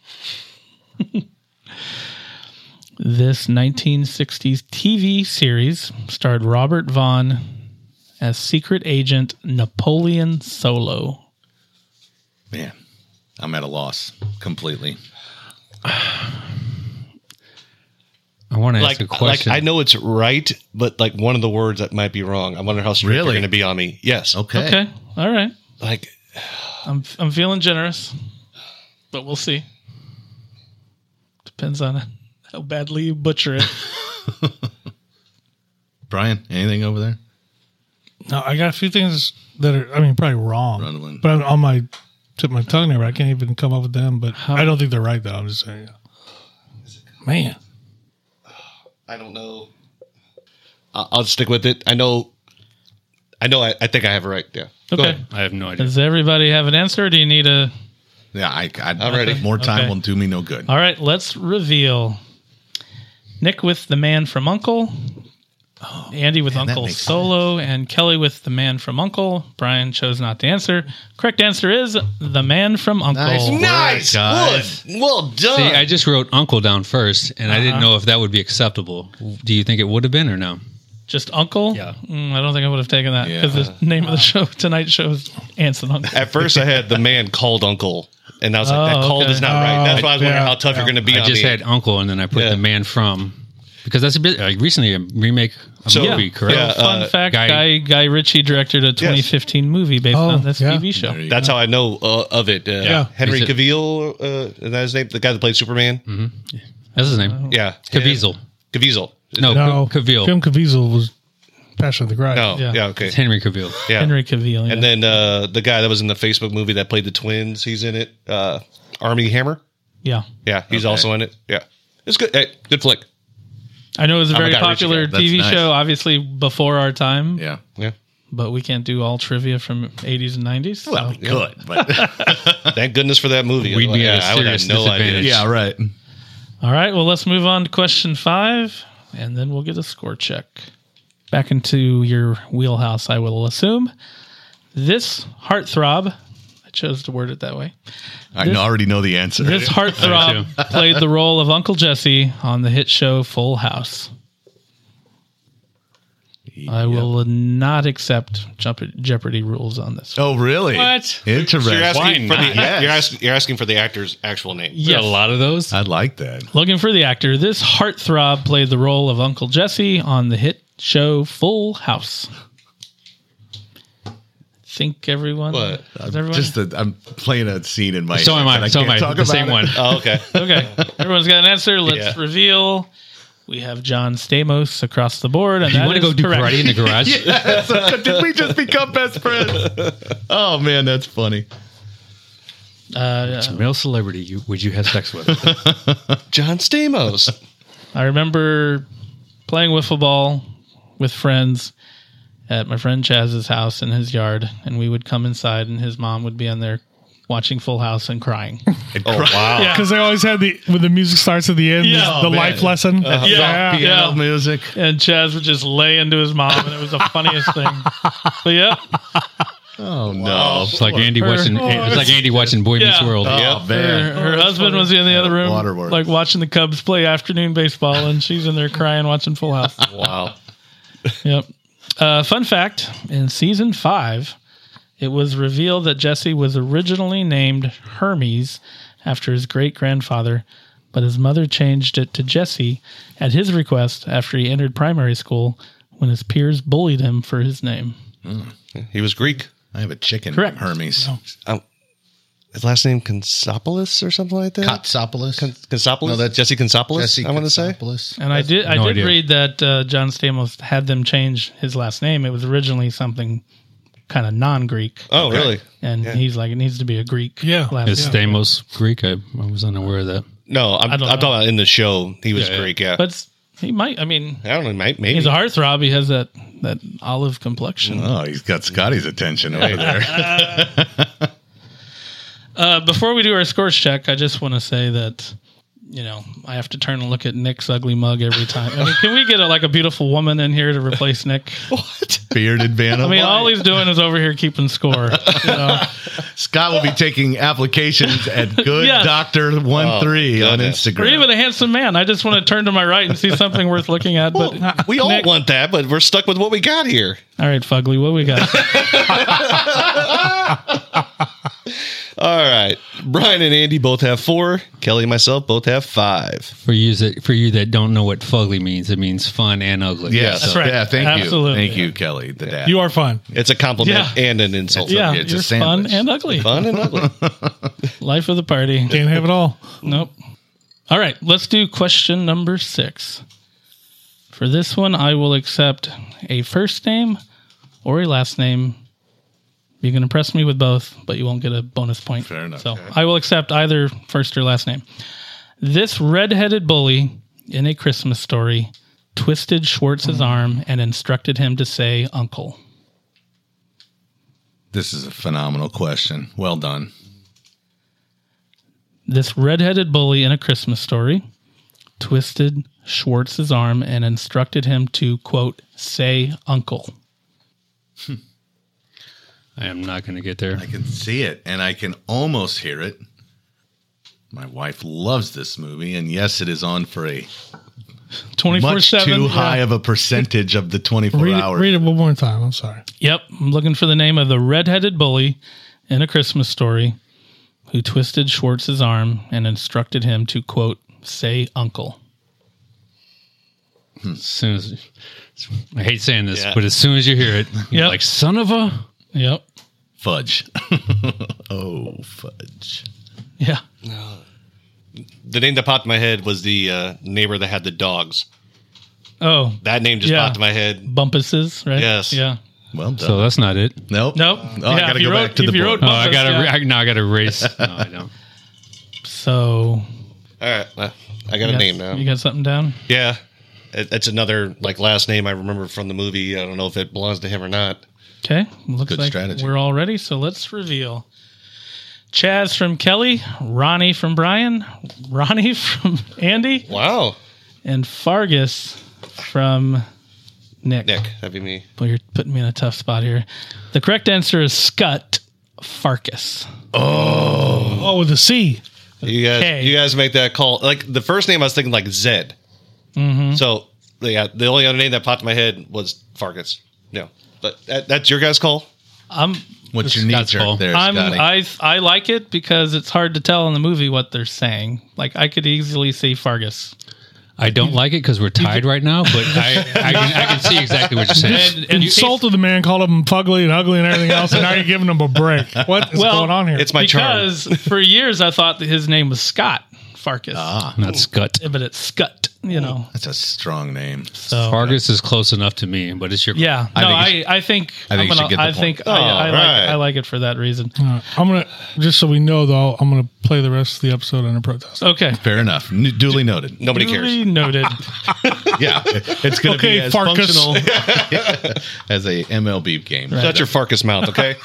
Speaker 4: This nineteen sixties T V series starred Robert Vaughn as secret agent Napoleon Solo.
Speaker 2: Man, I'm at a loss completely.
Speaker 5: I want to ask
Speaker 6: Like,
Speaker 5: a question.
Speaker 6: like I know it's right, but like one of the words that might be wrong. I wonder how strict
Speaker 2: Really?
Speaker 6: they're going to be on me. Yes.
Speaker 2: Okay.
Speaker 4: Okay, all right.
Speaker 6: Like,
Speaker 4: I'm I'm feeling generous, but we'll see. Depends on how badly you butcher it.
Speaker 2: Brian, anything over there?
Speaker 3: No, I got a few things that are, I mean, probably wrong.
Speaker 2: Running.
Speaker 3: But I'm on my tip of my tongue there, but I can't even come up with them. But I don't think they're right, though. I'm just saying. Man.
Speaker 6: I don't know. I'll, I'll stick with it. I know. I know. I, I think I have it right. Yeah. Go
Speaker 4: Okay.
Speaker 6: ahead.
Speaker 5: I have no idea.
Speaker 4: Does everybody have an answer? Or do you need a?
Speaker 2: Yeah, I, I,
Speaker 6: I'm ready.
Speaker 2: More time
Speaker 4: Okay.
Speaker 2: will do me no good.
Speaker 4: All right, let's reveal. Nick with the Man from Uncle. Andy with
Speaker 2: man, that
Speaker 4: Uncle
Speaker 2: makes
Speaker 4: Solo, and Kelly with the Man from Uncle. Brian chose not to answer. Correct answer is the Man from Uncle.
Speaker 2: Nice work.
Speaker 6: Nice.
Speaker 2: Guys.
Speaker 6: Good. Well done.
Speaker 5: See, I just wrote uncle down first, and I didn't know if that would be acceptable. Do you think it would have been or no?
Speaker 4: Just Uncle?
Speaker 5: Yeah.
Speaker 4: Mm, I don't think I would have taken that because
Speaker 2: Yeah.
Speaker 4: the name of the show tonight shows Ants and Uncle.
Speaker 6: At first, I had the man called Uncle, and I was like,
Speaker 4: Oh,
Speaker 6: "That called
Speaker 4: okay.
Speaker 6: is not right." That's why I was wondering
Speaker 3: yeah,
Speaker 6: how tough
Speaker 3: yeah.
Speaker 6: you're going to be.
Speaker 5: I
Speaker 6: on
Speaker 5: just
Speaker 6: me.
Speaker 5: had uncle, and then I put
Speaker 6: Yeah.
Speaker 5: the man from because that's a bit like recently a remake of a
Speaker 6: So-
Speaker 5: movie, correct?
Speaker 6: yeah,
Speaker 4: Fun
Speaker 6: uh,
Speaker 4: fact: Guy,
Speaker 5: Guy-
Speaker 4: Guy Ritchie directed a twenty fifteen movie based
Speaker 3: Oh,
Speaker 4: on this
Speaker 3: yeah.
Speaker 4: T V show.
Speaker 2: There you
Speaker 6: That's
Speaker 2: go.
Speaker 6: how I know uh, of it. Uh,
Speaker 3: Yeah.
Speaker 6: Henry
Speaker 5: Is it-
Speaker 6: Cavill, uh, is that his name? The guy that played Superman.
Speaker 5: That's his name.
Speaker 6: Yeah,
Speaker 5: Caviezel.
Speaker 6: Caviezel.
Speaker 5: No,
Speaker 3: No.
Speaker 5: Ca- Cavill.
Speaker 3: Jim Caviezel was Passion of the Christ.
Speaker 6: No.
Speaker 4: Yeah.
Speaker 6: Yeah. Okay.
Speaker 5: It's Henry Cavill.
Speaker 6: Yeah.
Speaker 4: Henry Cavill. Yeah.
Speaker 6: And then uh, the guy that was in the Facebook movie that played the twins, he's in it. Uh, Army Hammer.
Speaker 4: yeah.
Speaker 6: Yeah, he's
Speaker 2: Okay.
Speaker 6: also in it. Yeah, it's good. Hey, good flick.
Speaker 4: I know it was a
Speaker 6: I'm a
Speaker 4: very
Speaker 6: Guy Ritchie
Speaker 4: popular
Speaker 2: guy.
Speaker 4: T V
Speaker 2: That's
Speaker 4: show,
Speaker 2: nice.
Speaker 4: obviously before our time,
Speaker 2: Yeah.
Speaker 6: Yeah.
Speaker 4: but we can't do all trivia from eighties and nineties. so-
Speaker 2: Well, we could, but
Speaker 6: Thank goodness for that movie.
Speaker 5: We'd be at a
Speaker 6: yeah, I would have
Speaker 5: serious
Speaker 6: no idea.
Speaker 5: disadvantage.
Speaker 2: yeah, right.
Speaker 4: All right, well, let's move on to question five, and then we'll get a score check. Back into your wheelhouse, I will assume. This heartthrob, I chose to word it that way.
Speaker 2: I know- already know the answer.
Speaker 4: This heartthrob played the role of Uncle Jesse on the hit show Full House. I will not accept Jump- Jeopardy rules on this.
Speaker 2: Oh, really?
Speaker 5: What?
Speaker 2: Interesting.
Speaker 6: So you're asking for the
Speaker 2: Yes.
Speaker 6: you're, asking, you're asking for the actor's actual name.
Speaker 4: Yes.
Speaker 5: A lot of those.
Speaker 2: I like that.
Speaker 4: Looking for the actor. This heartthrob played the role of Uncle Jesse on the hit show Full House. Think everyone?
Speaker 6: What?
Speaker 4: Is everyone?
Speaker 2: Just that I'm playing a scene in my
Speaker 5: So
Speaker 2: head,
Speaker 5: am
Speaker 2: but
Speaker 5: I. So am
Speaker 2: can't
Speaker 5: I.
Speaker 2: talk
Speaker 5: The
Speaker 2: about
Speaker 5: same
Speaker 2: it.
Speaker 5: one.
Speaker 6: Oh, okay.
Speaker 4: Okay. Everyone's got an answer. Let's
Speaker 6: Yeah.
Speaker 4: reveal. We have John Stamos across the board, and
Speaker 5: You
Speaker 4: that
Speaker 5: want to
Speaker 4: is
Speaker 5: go do
Speaker 4: correct.
Speaker 5: karate in the garage?
Speaker 2: Yes. Did we just become best friends? Oh man, that's funny.
Speaker 4: Uh,
Speaker 5: Male celebrity you would you have sex with?
Speaker 6: John Stamos.
Speaker 4: I remember playing wiffle ball with friends at my friend Chaz's house in his yard, and we would come inside, and his mom would be in there watching Full House and crying.
Speaker 6: Oh, wow.
Speaker 4: Yeah.
Speaker 3: Because they always had the when the music starts at the end,
Speaker 4: Yeah.
Speaker 3: the
Speaker 2: Oh, man.
Speaker 3: life lesson.
Speaker 4: Yeah.
Speaker 3: yeah.
Speaker 2: Piano
Speaker 4: Yeah.
Speaker 2: music.
Speaker 4: And Chaz would just lay into his mom, and it was the funniest thing. But yeah,
Speaker 2: Oh no!
Speaker 5: It's like Andy
Speaker 4: Her-
Speaker 5: watching. It's like Andy watching Boy Meets
Speaker 4: Yeah.
Speaker 5: World.
Speaker 2: Oh
Speaker 6: Yeah.
Speaker 2: man!
Speaker 4: her, her husband was in the other room,
Speaker 2: Waterworks.
Speaker 4: like watching the Cubs play afternoon baseball, and she's in there crying watching Full House.
Speaker 6: Wow.
Speaker 4: Yep. Uh, fun fact: in season five, it was revealed that Jesse was originally named Hermes after his great grandfather, but his mother changed it to Jesse at his request after he entered primary school when his peers bullied him for his name.
Speaker 6: He was Greek.
Speaker 2: I have a chicken.
Speaker 4: Correct.
Speaker 2: Hermes.
Speaker 6: Um, his last name Kansopoulos or something like that?
Speaker 2: Kotsopoulos.
Speaker 6: Kansopoulos?
Speaker 2: No, that's
Speaker 6: Jesse Kansopoulos,
Speaker 2: Jesse
Speaker 6: I want to say.
Speaker 2: Kotsopoulos.
Speaker 4: And I did, I
Speaker 5: no
Speaker 4: did
Speaker 5: idea.
Speaker 4: read that uh, John Stamos had them change his last name. It was originally something kind of non-Greek,
Speaker 6: Oh, really?
Speaker 4: and he's like, it needs to be a Greek.
Speaker 3: Yeah.
Speaker 4: last
Speaker 5: Is
Speaker 4: name.
Speaker 5: Stamos Greek? I, I was unaware of that.
Speaker 6: No, I'm,
Speaker 4: I
Speaker 6: I'm
Speaker 4: don't
Speaker 6: talking
Speaker 4: know.
Speaker 6: about in the show. He was
Speaker 5: Yeah, yeah.
Speaker 6: Greek, yeah.
Speaker 4: But it's- he might. I mean,
Speaker 6: I don't know, might, maybe.
Speaker 4: he's a heartthrob. He has that that olive complexion.
Speaker 2: Oh, he's got Scotty's attention over there.
Speaker 4: Uh, before we do our scores check, I just want to say that, you know, I have to turn and look at Nick's ugly mug every time. I mean, can we get a, like a beautiful woman in here to replace Nick?
Speaker 6: What?
Speaker 2: Bearded Vanna.
Speaker 4: I mean, all he's doing is over here keeping score. You know?
Speaker 2: Scott will be taking applications at Good
Speaker 4: Yes.
Speaker 2: Doctor One
Speaker 6: Oh,
Speaker 2: Three on
Speaker 6: goodness.
Speaker 4: Or
Speaker 2: Instagram.
Speaker 4: even a handsome man. I just want to turn to my right and see something worth looking at. But
Speaker 6: We all
Speaker 4: Nick-
Speaker 6: want that, but we're stuck with what we got here.
Speaker 4: all right, Fugly, what we got?
Speaker 6: All right. Brian and Andy both have four. Kelly and myself both have five.
Speaker 5: For you that for you that don't know what fugly means, it means fun and ugly.
Speaker 2: Yes,
Speaker 4: That's right.
Speaker 2: Yeah, thank
Speaker 4: Absolutely.
Speaker 2: you, thank you, Kelly, the dad.
Speaker 3: You are fun.
Speaker 6: It's a compliment
Speaker 4: Yeah.
Speaker 6: and an insult.
Speaker 4: Yeah,
Speaker 2: it's a
Speaker 4: you're fun
Speaker 2: sandwich.
Speaker 4: and ugly.
Speaker 6: Fun and ugly.
Speaker 4: Life of the party.
Speaker 3: Can't have it all.
Speaker 4: Nope. All right, let's do question number six. For this one, I will accept a first name or a last name. You can impress me with both, but you won't get a bonus point.
Speaker 2: Fair enough,
Speaker 4: So
Speaker 2: okay.
Speaker 4: I will accept either first or last name. This red-headed bully in A Christmas Story twisted Schwartz's arm and instructed him to say uncle.
Speaker 2: This is a phenomenal question. Well done.
Speaker 4: This red-headed bully in A Christmas Story twisted Schwartz's arm and instructed him to, quote, say uncle.
Speaker 5: I am not going to get there.
Speaker 2: I can see it, and I can almost hear it. My wife loves this movie, and yes, it is on for a
Speaker 4: twenty-four
Speaker 2: much
Speaker 4: seven.
Speaker 2: too high of a percentage of the twenty-four
Speaker 3: Read it,
Speaker 2: hours.
Speaker 3: read it one more time. I'm sorry.
Speaker 4: Yep. I'm looking for the name of the red-headed bully in A Christmas Story who twisted Schwartz's arm and instructed him to, quote, say uncle.
Speaker 5: As soon as I hate saying this,
Speaker 6: Yeah.
Speaker 5: but as soon as you hear it, you're
Speaker 4: Yep.
Speaker 5: like, son of a.
Speaker 4: Yep.
Speaker 2: Fudge. Oh, fudge.
Speaker 4: Yeah.
Speaker 6: The name that popped in my head was the uh, neighbor that had the dogs.
Speaker 4: Oh,
Speaker 6: That name just
Speaker 4: Yeah.
Speaker 6: popped in my head.
Speaker 4: Bumpuses, right?
Speaker 6: Yes.
Speaker 4: Yeah.
Speaker 2: Well done.
Speaker 5: So that's not it.
Speaker 2: nope.
Speaker 4: Nope.
Speaker 2: Oh,
Speaker 4: Yeah,
Speaker 2: I
Speaker 4: if
Speaker 2: got to
Speaker 4: you
Speaker 2: go
Speaker 4: wrote-
Speaker 2: back to
Speaker 4: if
Speaker 2: the
Speaker 4: you
Speaker 2: board.
Speaker 4: wrote-
Speaker 5: Oh, I gotta.
Speaker 4: Yeah.
Speaker 5: Re- I, no, I gotta erase. No, I don't.
Speaker 4: So
Speaker 6: All right. well, I got
Speaker 4: you
Speaker 6: a name
Speaker 4: got-
Speaker 6: now.
Speaker 4: You got something down?
Speaker 6: Yeah. It, it's another like last name I remember from the movie. I don't know if it belongs to him or not.
Speaker 4: Okay. Looks
Speaker 2: Good
Speaker 4: like
Speaker 2: strategy.
Speaker 4: we're all ready. So let's reveal. Chaz from Kelly, Ronnie from Brian, Ronnie from Andy,
Speaker 6: Wow.
Speaker 4: and Fargus from Nick.
Speaker 6: Nick, that'd be me.
Speaker 4: Well, you're putting me in a tough spot here. The correct answer is Scut Farkas.
Speaker 3: Oh, with a C.
Speaker 6: You guys,
Speaker 4: K.
Speaker 6: you guys make that call. Like the first name, I was thinking like Zed.
Speaker 4: Mm-hmm.
Speaker 6: So yeah, the only other name that popped in my head was Fargus. No, but that, that's your guys' call.
Speaker 4: I'm
Speaker 2: What's your
Speaker 5: Scott's
Speaker 2: knee
Speaker 5: fault.
Speaker 2: jerk there,
Speaker 4: I'm
Speaker 2: Scotty?
Speaker 4: I I like it because it's hard to tell in the movie what they're saying. Like I could easily see Fargus.
Speaker 5: I don't like it because we're tied right now, but I, I, can, I can see exactly what you're saying.
Speaker 4: And, and
Speaker 3: Insulted the man, called him fugly and ugly and everything else, and now you're giving him a break. What is
Speaker 4: Well,
Speaker 3: going on here?
Speaker 6: It's my charm.
Speaker 4: because for years I thought that his name was Scott Farkas.
Speaker 2: ah,
Speaker 5: Not Scut.
Speaker 4: But it's Scut. you know.
Speaker 2: That's a strong name.
Speaker 4: So
Speaker 5: Fargus is close enough to me, but it's your
Speaker 4: yeah,
Speaker 2: I
Speaker 4: no,
Speaker 2: think
Speaker 4: I,
Speaker 2: you
Speaker 4: I think
Speaker 2: I think
Speaker 4: I'm
Speaker 2: you should
Speaker 4: gonna,
Speaker 2: get the
Speaker 4: I
Speaker 2: point.
Speaker 4: think I,
Speaker 6: Oh,
Speaker 4: I like
Speaker 6: right.
Speaker 4: I like it for that reason.
Speaker 3: Uh, I'm gonna just so we know though. I'm gonna play the rest of the episode under protest.
Speaker 4: Okay.
Speaker 2: Fair enough. N- duly noted.
Speaker 6: Nobody
Speaker 4: Duly
Speaker 6: cares.
Speaker 4: noted.
Speaker 2: Yeah, it's going to
Speaker 3: Okay,
Speaker 2: be as
Speaker 3: Farkas.
Speaker 2: functional as a M L B game.
Speaker 6: Shut your Farkas mouth, okay?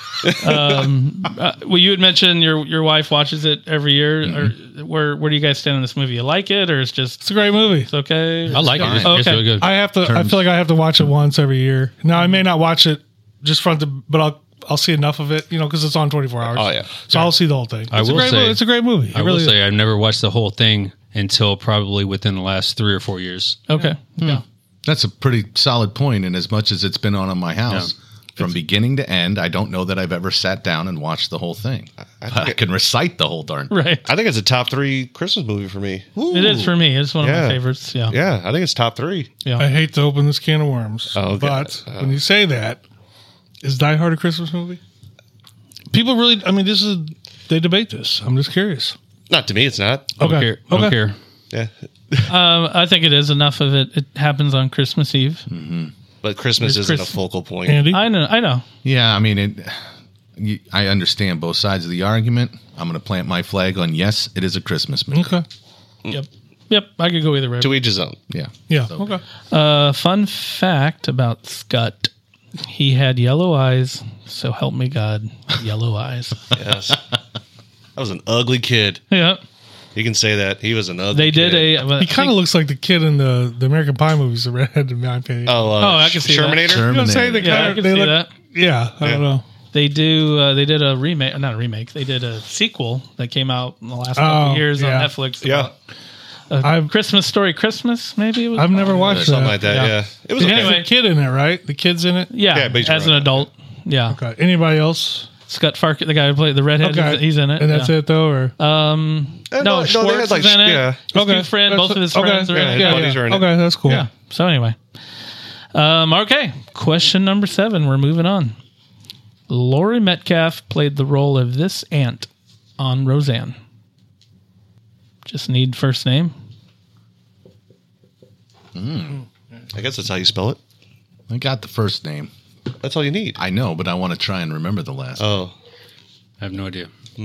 Speaker 4: Uh, well, you had mentioned your your wife watches it every year.
Speaker 2: Mm-hmm.
Speaker 4: Or where where do you guys stand on this movie? You like it, or it's just
Speaker 3: It's a great movie.
Speaker 4: it's okay?
Speaker 5: I like it. It's,
Speaker 4: Okay.
Speaker 5: it's really good.
Speaker 3: I have to. I
Speaker 2: Terms.
Speaker 3: feel like I have to watch it once every year. Now I may not watch it just front to, but I'll I'll see enough of it, you know, because it's on twenty-four hours.
Speaker 6: Oh, yeah.
Speaker 3: So I'll see the whole thing.
Speaker 5: I
Speaker 3: it's a
Speaker 5: will
Speaker 3: great
Speaker 5: say-
Speaker 3: movie. It's a great movie. It
Speaker 5: I will
Speaker 3: really is.
Speaker 5: say I've never watched the whole thing until probably within the last three or four years.
Speaker 4: Okay. Yeah.
Speaker 2: That's a pretty solid point. And as much as it's been on in my house from beginning to end, I don't know that I've ever sat down and watched the whole thing. I, I can recite the whole darn.
Speaker 4: Right.
Speaker 6: I think it's a top three Christmas movie for me.
Speaker 4: It is for me. It's one of
Speaker 6: Yeah.
Speaker 4: my favorites. Yeah.
Speaker 6: Yeah, I think it's top three.
Speaker 4: Yeah.
Speaker 3: I hate to open this can of worms,
Speaker 6: Oh, okay.
Speaker 3: but
Speaker 6: Oh.
Speaker 3: when you say that, is Die Hard a Christmas movie? People really. I mean, this is they debate this. I'm just curious.
Speaker 6: Not to me, it's not.
Speaker 5: I don't
Speaker 3: Okay.
Speaker 5: care. I don't
Speaker 3: Okay.
Speaker 5: care.
Speaker 6: Yeah,
Speaker 4: Um, I think it is enough of it. It happens on Christmas Eve.
Speaker 6: but Christmas
Speaker 4: It's
Speaker 6: isn't
Speaker 4: Chris-
Speaker 6: a focal point.
Speaker 3: Andy,
Speaker 4: I know. I know.
Speaker 2: Yeah, I mean, it, you, I understand both sides of the argument. I'm going to plant my flag on yes, it is a Christmas movie.
Speaker 3: okay,
Speaker 4: Yep. Yep. I could go either way.
Speaker 6: To each his own.
Speaker 2: Yeah.
Speaker 3: yeah,
Speaker 2: So-
Speaker 3: okay.
Speaker 4: Uh, fun fact about Scott: he had yellow eyes. So help me God, yellow eyes.
Speaker 6: Yes, that was an ugly kid.
Speaker 4: Yeah.
Speaker 6: You can say that he was an ugly.
Speaker 4: They did
Speaker 6: kid.
Speaker 4: a. well,
Speaker 3: He
Speaker 4: I
Speaker 3: kind of
Speaker 4: think-
Speaker 3: looks like the kid in the, the American Pie movies, the redhead, in my opinion.
Speaker 6: Oh, uh,
Speaker 4: Oh, I can see that.
Speaker 6: Terminator.
Speaker 3: You know what I'm saying? They
Speaker 2: Terminator.
Speaker 4: Yeah, I
Speaker 3: kinda-
Speaker 4: can
Speaker 3: they
Speaker 4: see
Speaker 3: look-
Speaker 4: that.
Speaker 3: Yeah, I don't
Speaker 6: Yeah.
Speaker 3: know.
Speaker 4: They do. Uh, they did a remake. Not a remake. They did a sequel that came out in the last couple
Speaker 3: Oh,
Speaker 4: of years
Speaker 3: yeah.
Speaker 4: on Netflix.
Speaker 6: Yeah,
Speaker 4: A
Speaker 3: I've-
Speaker 4: Christmas Story Christmas. Maybe it was.
Speaker 3: I've never watched
Speaker 6: something
Speaker 3: that.
Speaker 6: like that.
Speaker 4: Yeah.
Speaker 6: Yeah, it was
Speaker 3: It
Speaker 6: okay.
Speaker 3: has a kid in it, right? The kid's in it.
Speaker 4: Yeah,
Speaker 6: Yeah, but he's
Speaker 4: as an
Speaker 6: right.
Speaker 4: adult. Yeah,
Speaker 3: Okay. Anybody else?
Speaker 4: Scott Farkas, the guy who played the redhead.
Speaker 3: Okay,
Speaker 4: He's in it.
Speaker 3: and that's
Speaker 4: yeah.
Speaker 3: it though, or
Speaker 4: Um,
Speaker 6: Uh,
Speaker 4: no,
Speaker 6: no, they
Speaker 4: Schwartz
Speaker 6: had, like,
Speaker 4: is in it.
Speaker 6: yeah.
Speaker 4: His
Speaker 3: okay,
Speaker 4: two friend,
Speaker 3: That's-
Speaker 4: both of his
Speaker 3: okay.
Speaker 4: friends are
Speaker 6: Yeah,
Speaker 4: in
Speaker 6: his
Speaker 4: it.
Speaker 3: yeah,
Speaker 6: buddies
Speaker 3: yeah.
Speaker 6: are in it.
Speaker 3: Okay, that's cool.
Speaker 4: Yeah. So anyway, um, okay. Question number seven. We're moving on. Laurie Metcalf played the role of this aunt on Roseanne. Just need first name.
Speaker 6: I guess that's how you spell it.
Speaker 2: I got the first name.
Speaker 6: That's all you need.
Speaker 2: I know, but I want to try and remember the last.
Speaker 6: Oh,
Speaker 5: I have no idea.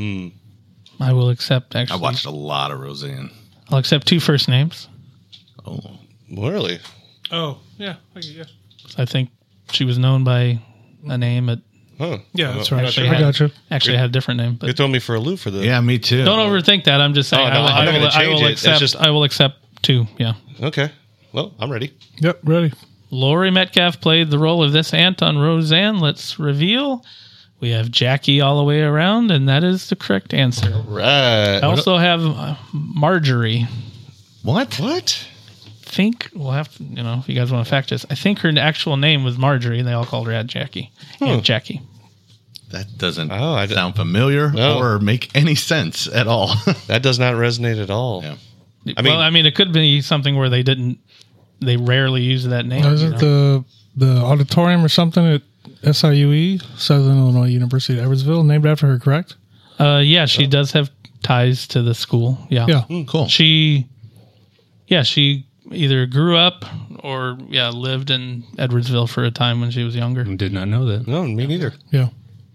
Speaker 4: I will accept.
Speaker 2: I
Speaker 4: Actually,
Speaker 2: watched a lot of Roseanne.
Speaker 4: I'll accept two first names.
Speaker 2: Oh,
Speaker 6: really?
Speaker 3: Oh, yeah, okay, yeah,
Speaker 4: I think she was known by a name. But
Speaker 6: Huh?
Speaker 3: yeah. That's
Speaker 6: I'm
Speaker 3: right.
Speaker 6: not
Speaker 4: Actually
Speaker 3: I
Speaker 4: had-
Speaker 3: got you.
Speaker 4: actually had a different name.
Speaker 6: You're
Speaker 4: But
Speaker 6: throwing me for a loop for the.
Speaker 2: yeah, me too.
Speaker 4: don't overthink that. I'm just saying.
Speaker 6: Oh, no,
Speaker 4: I will,
Speaker 6: I'm
Speaker 4: I
Speaker 6: not
Speaker 4: will,
Speaker 6: gonna
Speaker 4: I
Speaker 6: change
Speaker 4: will
Speaker 6: it. That's
Speaker 4: accept.
Speaker 6: just-
Speaker 4: I will accept two. Yeah.
Speaker 6: Okay. Well, I'm ready.
Speaker 3: Yep, ready.
Speaker 4: Laurie Metcalf played the role of this aunt on Roseanne. Let's reveal. We have Jackie all the way around, and that is the correct answer.
Speaker 6: Right.
Speaker 4: I also have uh, Marjorie.
Speaker 2: What?
Speaker 6: What?
Speaker 4: Think we'll have to, you know, if you guys want to fact this, I think her actual name was Marjorie, and they all called her Aunt Jackie. Aunt Jackie.
Speaker 2: That doesn't
Speaker 6: Oh, I d-
Speaker 2: sound familiar
Speaker 6: No.
Speaker 2: or make any sense at all.
Speaker 6: That does not resonate at all.
Speaker 2: Yeah.
Speaker 6: I mean-
Speaker 4: well, I mean, it could be something where they didn't, they rarely use that name. you
Speaker 3: Isn't
Speaker 4: know?
Speaker 3: the the auditorium or something at S I U E, Southern Illinois University, Edwardsville, named after her? Correct.
Speaker 4: Uh, yeah, she does have ties to the school. Yeah.
Speaker 3: Yeah.
Speaker 2: Cool.
Speaker 4: She, yeah, she either grew up or yeah lived in Edwardsville for a time when she was younger.
Speaker 5: Did not know that.
Speaker 6: No, me neither.
Speaker 3: Yeah.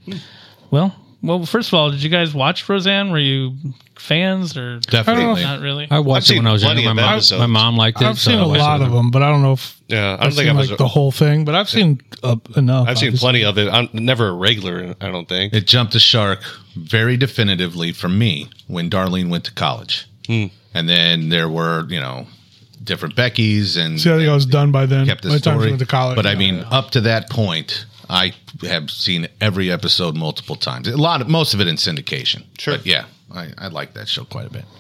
Speaker 4: Well, well, first of all, did you guys watch Roseanne? Were you fans or
Speaker 2: Definitely.
Speaker 4: not really?
Speaker 5: I watched
Speaker 6: I've
Speaker 5: it when
Speaker 6: seen
Speaker 5: I was
Speaker 6: plenty
Speaker 5: younger. My
Speaker 6: of
Speaker 5: mom,
Speaker 6: episodes.
Speaker 5: my mom liked it.
Speaker 3: I've
Speaker 5: so
Speaker 3: seen
Speaker 5: I
Speaker 3: a
Speaker 5: watched
Speaker 3: lot
Speaker 5: it
Speaker 3: of
Speaker 5: with her.
Speaker 3: them, but I don't know if
Speaker 6: Yeah, I
Speaker 3: I've
Speaker 6: don't
Speaker 3: seen
Speaker 6: think I was.
Speaker 3: like the whole thing. But I've seen uh, enough.
Speaker 6: I've seen
Speaker 3: obviously.
Speaker 6: plenty of it. I'm never a regular. I don't think.
Speaker 2: It jumped the shark very definitively for me when Darlene went to college.
Speaker 6: Hmm.
Speaker 2: And then there were, you know, different Beckys and
Speaker 3: See, I think I was done by then.
Speaker 2: kept the
Speaker 3: by the time she
Speaker 2: story.
Speaker 3: went to college.
Speaker 2: But I mean, up to that point, I have seen every episode multiple times. A lot of most of it in syndication.
Speaker 6: Sure.
Speaker 2: But yeah, I, I like that show quite a bit.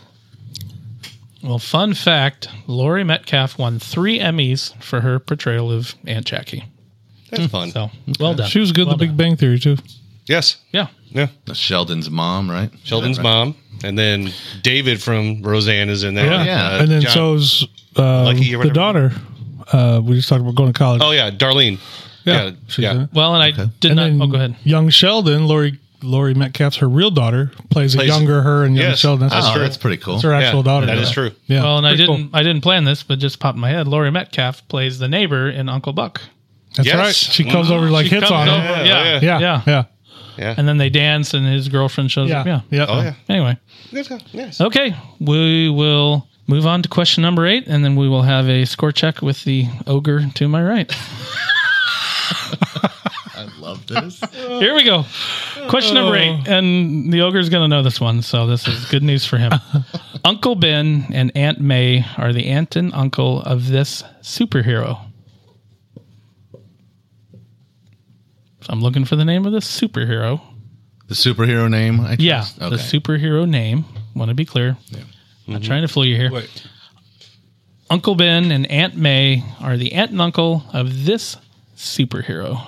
Speaker 4: Well, fun fact: Laurie Metcalf won three Emmys for her portrayal of Aunt Jackie.
Speaker 6: That's fun.
Speaker 4: So well done.
Speaker 3: she was good.
Speaker 4: Well
Speaker 3: in The Big
Speaker 4: done.
Speaker 3: Bang Theory too.
Speaker 6: Yes.
Speaker 4: Yeah.
Speaker 6: Yeah.
Speaker 2: Sheldon's mom, right?
Speaker 6: Sheldon's
Speaker 2: Right.
Speaker 6: mom, and then David from Roseanne is in there.
Speaker 3: Yeah,
Speaker 2: yeah.
Speaker 3: and then
Speaker 6: John-
Speaker 3: so's uh,
Speaker 6: Lucky or
Speaker 3: the
Speaker 6: whatever.
Speaker 3: daughter. Uh, we just talked about going to college.
Speaker 6: Oh yeah, Darlene.
Speaker 3: yeah,
Speaker 6: Yeah.
Speaker 3: she's
Speaker 6: yeah.
Speaker 3: in it.
Speaker 4: Well, and I did
Speaker 3: And
Speaker 4: not.
Speaker 3: then
Speaker 4: Oh, go ahead.
Speaker 3: Young Sheldon, Laurie Laurie Metcalf's her real daughter plays,
Speaker 6: Plays-
Speaker 3: a younger her and young
Speaker 6: Yes,
Speaker 3: Sheldon. That's,
Speaker 6: that's
Speaker 2: Oh,
Speaker 6: true.
Speaker 2: that's pretty cool.
Speaker 3: that's her actual
Speaker 6: Yeah,
Speaker 3: daughter.
Speaker 6: that
Speaker 3: yeah.
Speaker 6: is true.
Speaker 3: Yeah.
Speaker 4: Well, and I
Speaker 3: pretty
Speaker 4: didn't
Speaker 3: cool.
Speaker 4: I didn't plan this, but just popped in my head. Laurie Metcalf plays the neighbor in Uncle Buck.
Speaker 3: That's
Speaker 6: Yes.
Speaker 3: right. She comes over like
Speaker 4: She
Speaker 3: hits
Speaker 4: comes
Speaker 3: on him.
Speaker 4: over-
Speaker 6: Yeah,
Speaker 4: yeah,
Speaker 3: Yeah,
Speaker 4: yeah,
Speaker 3: yeah,
Speaker 6: Yeah.
Speaker 4: And then they dance, and his girlfriend shows
Speaker 3: yeah,
Speaker 4: up. Yeah.
Speaker 3: yeah.
Speaker 6: Oh, yeah.
Speaker 4: Anyway,
Speaker 6: Yes.
Speaker 4: okay, we will move on to question number eight, and then we will have a score check with the ogre to my right.
Speaker 2: I love this.
Speaker 4: Here we go. Question number eight, and the ogre's going to know this one, so this is good news for him. Uncle Ben and Aunt May are the aunt and uncle of this superhero. So I'm looking for the name of this superhero.
Speaker 2: The superhero name? I
Speaker 4: Yeah,
Speaker 2: trust?
Speaker 4: the superhero name. Want to be clear. Not trying to fool you here.
Speaker 3: Wait.
Speaker 4: Uncle Ben and Aunt May are the aunt and uncle of this superhero.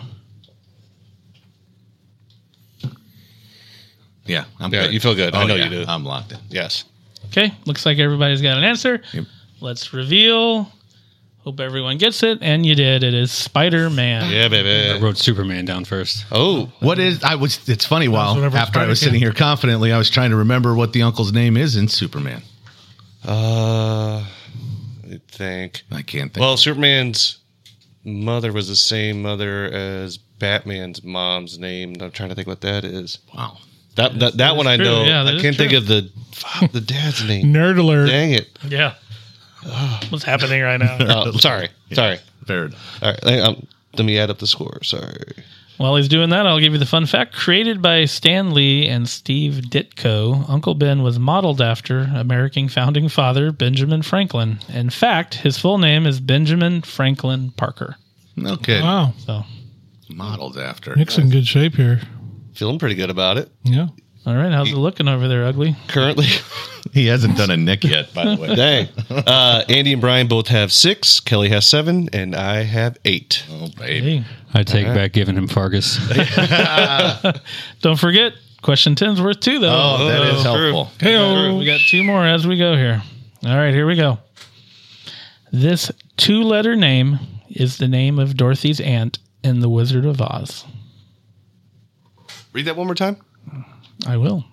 Speaker 2: Yeah, I'm
Speaker 6: Yeah,
Speaker 2: good.
Speaker 6: you feel good. I
Speaker 2: Oh,
Speaker 6: know
Speaker 2: yeah,
Speaker 6: you do.
Speaker 2: I'm locked in.
Speaker 6: Yes.
Speaker 4: Okay, looks like everybody's got an answer.
Speaker 2: Yep.
Speaker 4: Let's reveal. Hope everyone gets it, and you did. It is Spider-Man.
Speaker 6: Yeah,
Speaker 5: I
Speaker 6: baby.
Speaker 5: wrote Superman down first.
Speaker 6: Oh,
Speaker 2: What is? I was. It's funny. While
Speaker 3: whatever
Speaker 2: after I was
Speaker 3: Spider-Man-
Speaker 2: sitting here confidently, I was trying to remember what the uncle's name is in Superman.
Speaker 6: uh, I think.
Speaker 2: I can't think.
Speaker 6: Well, Superman's mother was the same mother as Batman's mom's name. I'm trying to think what that is.
Speaker 2: Wow.
Speaker 6: That that, that one I
Speaker 4: true.
Speaker 6: know.
Speaker 4: Yeah, that
Speaker 6: I
Speaker 4: is
Speaker 6: can't think
Speaker 4: true.
Speaker 6: of the fuck, the dad's name.
Speaker 3: Nerd alert.
Speaker 6: Dang it.
Speaker 4: Yeah. What's happening right now?
Speaker 6: Oh, sorry. Sorry.
Speaker 2: Fair enough.
Speaker 6: All right. Um, let me add up the score. Sorry.
Speaker 4: While he's doing that, I'll give you the fun fact. Created by Stan Lee and Steve Ditko, Uncle Ben was modeled after American founding father Benjamin Franklin. In fact, his full name is Benjamin Franklin Parker.
Speaker 2: No kidding.
Speaker 3: Wow.
Speaker 4: So,
Speaker 2: Modeled after.
Speaker 3: Nick's in good shape here.
Speaker 6: Feeling pretty good about it.
Speaker 3: Yeah.
Speaker 4: all right, how's it looking over there, Ugly?
Speaker 6: Currently.
Speaker 2: He hasn't done a Nick yet, by the way.
Speaker 6: Dang. Uh, Andy and Brian both have six. Kelly has seven, and I have eight.
Speaker 2: Oh, baby.
Speaker 4: Hey,
Speaker 5: I take back giving him Fargus.
Speaker 4: don't forget, question ten's worth two, though.
Speaker 2: Oh, that is
Speaker 6: true.
Speaker 2: helpful.
Speaker 4: Hey, we got two more as we go here. All right, here we go. This two-letter name is the name of Dorothy's aunt in The Wizard of Oz.
Speaker 6: Read that one more time.
Speaker 4: I will.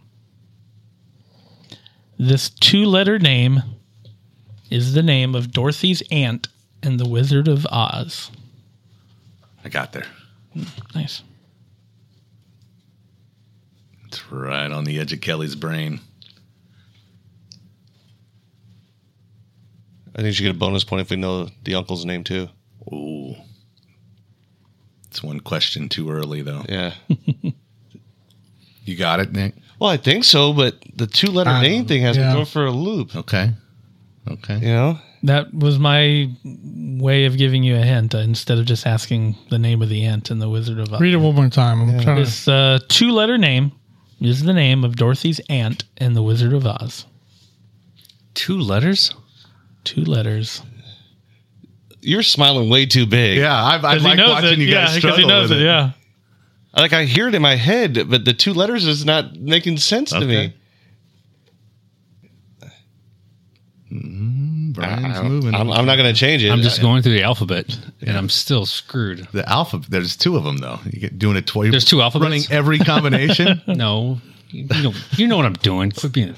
Speaker 4: This two-letter name is the name of Dorothy's aunt in The Wizard of Oz.
Speaker 2: I got there.
Speaker 4: Nice.
Speaker 2: It's right on the edge of Kelly's brain.
Speaker 6: I think you should get a bonus point if we know the uncle's name, too.
Speaker 2: Ooh. It's one question too early, though.
Speaker 6: Yeah.
Speaker 2: You got it, Nick?
Speaker 6: Well, I think so, but the two-letter
Speaker 3: Um,
Speaker 6: name thing has
Speaker 3: yeah.
Speaker 6: me going for a loop.
Speaker 2: Okay. Okay.
Speaker 6: You know?
Speaker 4: That was my way of giving you a hint uh, instead of just asking the name of the aunt in The Wizard of Oz.
Speaker 3: Read it one more time. I'm trying to.
Speaker 4: This uh, two-letter name is the name of Dorothy's aunt in The Wizard of Oz.
Speaker 5: Two letters?
Speaker 4: Two letters.
Speaker 6: You're smiling way too big.
Speaker 2: Yeah, I've, I
Speaker 4: Because he
Speaker 2: like
Speaker 4: knows
Speaker 2: watching
Speaker 4: it.
Speaker 2: you
Speaker 4: Yeah,
Speaker 2: guys
Speaker 4: because he
Speaker 2: struggle
Speaker 4: knows
Speaker 2: with
Speaker 4: it.
Speaker 2: it.
Speaker 4: Yeah.
Speaker 6: Like, I hear it in my head, but the two letters is not making sense to
Speaker 2: Okay.
Speaker 6: me.
Speaker 2: Brian's
Speaker 6: I-
Speaker 2: moving.
Speaker 6: I'm, I'm not going to change it.
Speaker 5: I'm just
Speaker 6: I-
Speaker 5: going through the alphabet, and I'm still screwed.
Speaker 2: the alpha. There's two of them though. You get doing it twice.
Speaker 5: There's two alphabets?
Speaker 2: Running every combination.
Speaker 5: No, you know, you know what I'm doing. Quit being.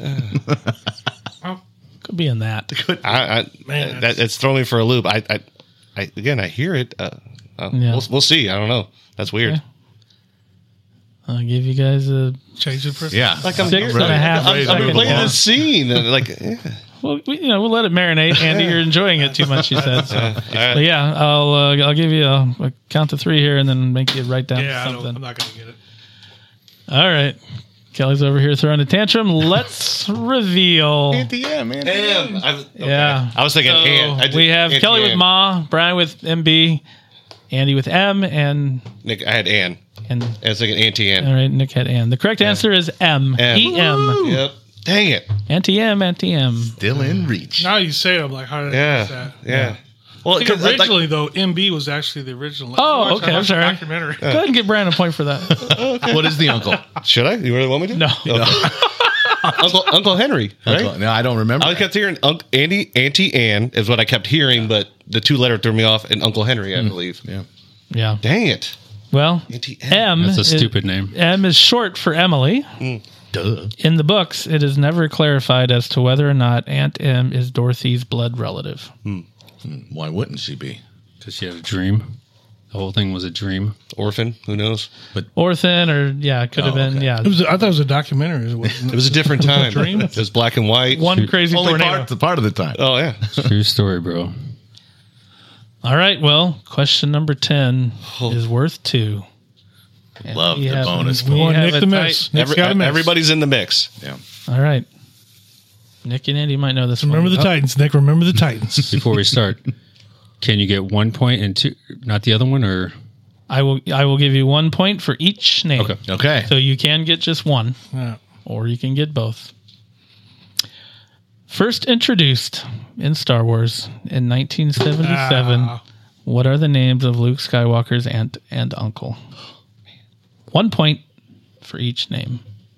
Speaker 4: Could be in that.
Speaker 6: I, I,
Speaker 3: Man,
Speaker 6: that, it's throwing me for a loop. I, I, I again, I hear it. Uh, uh,
Speaker 4: Yeah.
Speaker 6: we'll, we'll see. I don't know. That's weird.
Speaker 4: Okay. I'll give you guys a.
Speaker 3: Change it for
Speaker 2: Yeah.
Speaker 6: Like I'm,
Speaker 4: Six
Speaker 6: I'm,
Speaker 4: and a half
Speaker 6: I'm, I'm
Speaker 4: seconds.
Speaker 6: replaying
Speaker 4: Yeah.
Speaker 6: the scene. and Like, yeah.
Speaker 4: Well, we, you know, we'll let it marinate. Andy, you're enjoying it too much. You said. So.
Speaker 6: All right.
Speaker 4: But yeah, I'll uh, I'll give you a, a count to three here, and then make you write down
Speaker 3: Yeah, I don't,
Speaker 4: something.
Speaker 3: I'm not going to get it.
Speaker 4: All right, Kelly's over here throwing a tantrum. Let's reveal.
Speaker 2: yeah, man.
Speaker 6: Damn. I, okay.
Speaker 4: Yeah,
Speaker 6: I was thinking
Speaker 4: So
Speaker 6: Ant. I did
Speaker 4: we have
Speaker 6: Auntie
Speaker 4: Kelly with
Speaker 6: Ann.
Speaker 4: Ma, Brian with M B, Andy with M, and
Speaker 6: Nick, I had Ann.
Speaker 4: and
Speaker 6: I was thinking Auntie Ann.
Speaker 4: all right, Nick had Ann. The correct answer is M.
Speaker 6: M.
Speaker 4: E M.
Speaker 6: Yep. Dang it.
Speaker 4: Anti M. Anti M.
Speaker 2: Still in reach.
Speaker 3: Now you say it, I'm like, how did I
Speaker 6: Yeah.
Speaker 3: miss that?
Speaker 6: Yeah. Well,
Speaker 3: I think
Speaker 6: 'cause, like-
Speaker 3: originally, though, M B was actually the original.
Speaker 4: Oh,
Speaker 3: I watched-
Speaker 4: okay,
Speaker 3: I
Speaker 4: I'm
Speaker 3: watched the
Speaker 4: sorry.
Speaker 3: Documentary.
Speaker 4: Go ahead and get Brian a point for that.
Speaker 2: What is the uncle?
Speaker 6: should I? You really want me to?
Speaker 4: No.
Speaker 6: Uncle Uncle Henry, right?
Speaker 2: Uncle- No, I don't remember.
Speaker 6: I kept hearing Unc Andy, Auntie Ann is what I kept hearing, but the two letter threw me off, and Uncle Henry, I believe.
Speaker 2: yeah.
Speaker 4: Yeah.
Speaker 6: Dang it.
Speaker 4: Well,
Speaker 6: Auntie M.
Speaker 4: M.
Speaker 5: That's a
Speaker 4: is-
Speaker 5: stupid name.
Speaker 4: M is short for Emily.
Speaker 2: Duh.
Speaker 4: In the books, it is never clarified as to whether or not Aunt Em is Dorothy's blood relative.
Speaker 2: Why wouldn't she be?
Speaker 5: Because she had a dream. The whole thing was a dream.
Speaker 6: Orphan, who knows?
Speaker 4: Orphan, or yeah, it could have
Speaker 2: Oh,
Speaker 4: been
Speaker 2: okay.
Speaker 4: yeah.
Speaker 3: It was, I thought it was a documentary. It wasn't
Speaker 6: It was a different time.
Speaker 3: Dream?
Speaker 6: It was black and white.
Speaker 4: One crazy
Speaker 2: Only
Speaker 4: tornado.
Speaker 2: part, part of the time.
Speaker 6: Oh yeah.
Speaker 5: True story, bro.
Speaker 4: All right, well, question number ten is worth two. And
Speaker 2: Love
Speaker 4: we
Speaker 2: the
Speaker 4: have-
Speaker 2: bonus
Speaker 4: we
Speaker 3: We want
Speaker 4: have
Speaker 3: Nick
Speaker 4: a
Speaker 3: the
Speaker 4: tight-
Speaker 3: miss. Nick's
Speaker 6: Every,
Speaker 3: got a miss.
Speaker 6: everybody's in the mix.
Speaker 2: Yeah.
Speaker 4: All right. Nick and Andy might know this
Speaker 3: Remember
Speaker 4: one.
Speaker 3: the Titans, Nick. Remember the Titans.
Speaker 5: Before we start, can you get one point and two, not the other one, or
Speaker 4: I will I will give you one point for each name.
Speaker 5: okay?
Speaker 2: Okay.
Speaker 4: So you can get just one,
Speaker 3: Yeah.
Speaker 4: or you can get both. First introduced in Star Wars in nineteen seventy-seven,
Speaker 3: Ah.
Speaker 4: what are the names of Luke Skywalker's aunt and uncle? One point for each name.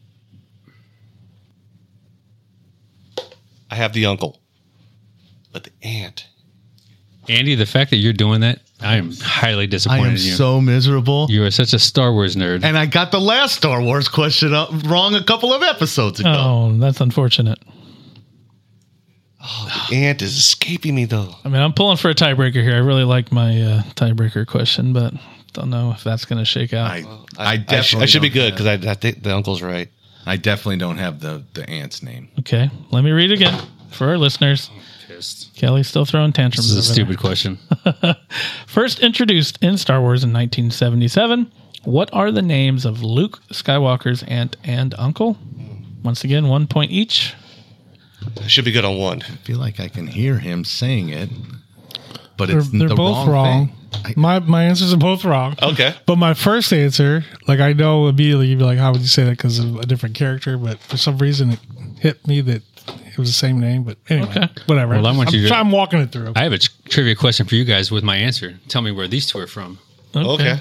Speaker 6: I have the uncle, but the aunt.
Speaker 5: Andy, the fact that you're doing that, I am highly
Speaker 2: I
Speaker 5: disappointed
Speaker 2: am
Speaker 5: in you.
Speaker 2: so miserable.
Speaker 5: You are such a Star Wars nerd.
Speaker 2: And I got the last Star Wars question up wrong a couple of episodes ago.
Speaker 4: Oh, that's unfortunate.
Speaker 6: The aunt is escaping me though.
Speaker 4: I mean, I'm pulling for a tiebreaker here. I really like my uh, tiebreaker question, but don't know if that's going to shake out.
Speaker 2: I, I,
Speaker 6: I, I, sh-
Speaker 2: definitely
Speaker 6: I should be
Speaker 2: don't
Speaker 6: good
Speaker 2: have-
Speaker 6: because I, I think the uncle's right.
Speaker 2: I definitely don't have the the aunt's name.
Speaker 4: Okay, let me read again for our listeners. Kelly's still throwing tantrums.
Speaker 5: This is a
Speaker 4: over there.
Speaker 5: stupid question.
Speaker 4: First introduced in Star Wars in nineteen seventy-seven, what are the names of Luke Skywalker's aunt and uncle? Once again, one point each.
Speaker 6: I should be good on one.
Speaker 2: I feel like I can hear him saying it, but
Speaker 3: They're,
Speaker 2: it's
Speaker 3: they're
Speaker 2: the
Speaker 3: both
Speaker 2: wrong.
Speaker 3: wrong.
Speaker 2: thing. I-
Speaker 3: My my answers are both wrong.
Speaker 6: Okay.
Speaker 3: But my first answer, like I know immediately, you'd be like, how would you say that because of a different character? But for some reason, it hit me that it was the same name. But anyway,
Speaker 4: Okay.
Speaker 3: whatever.
Speaker 5: Well, I want
Speaker 3: I'm,
Speaker 5: you to-
Speaker 3: try- I'm walking it through.
Speaker 5: I have a tr- trivia question for you guys with my answer. Tell me where these two are from.
Speaker 6: Okay.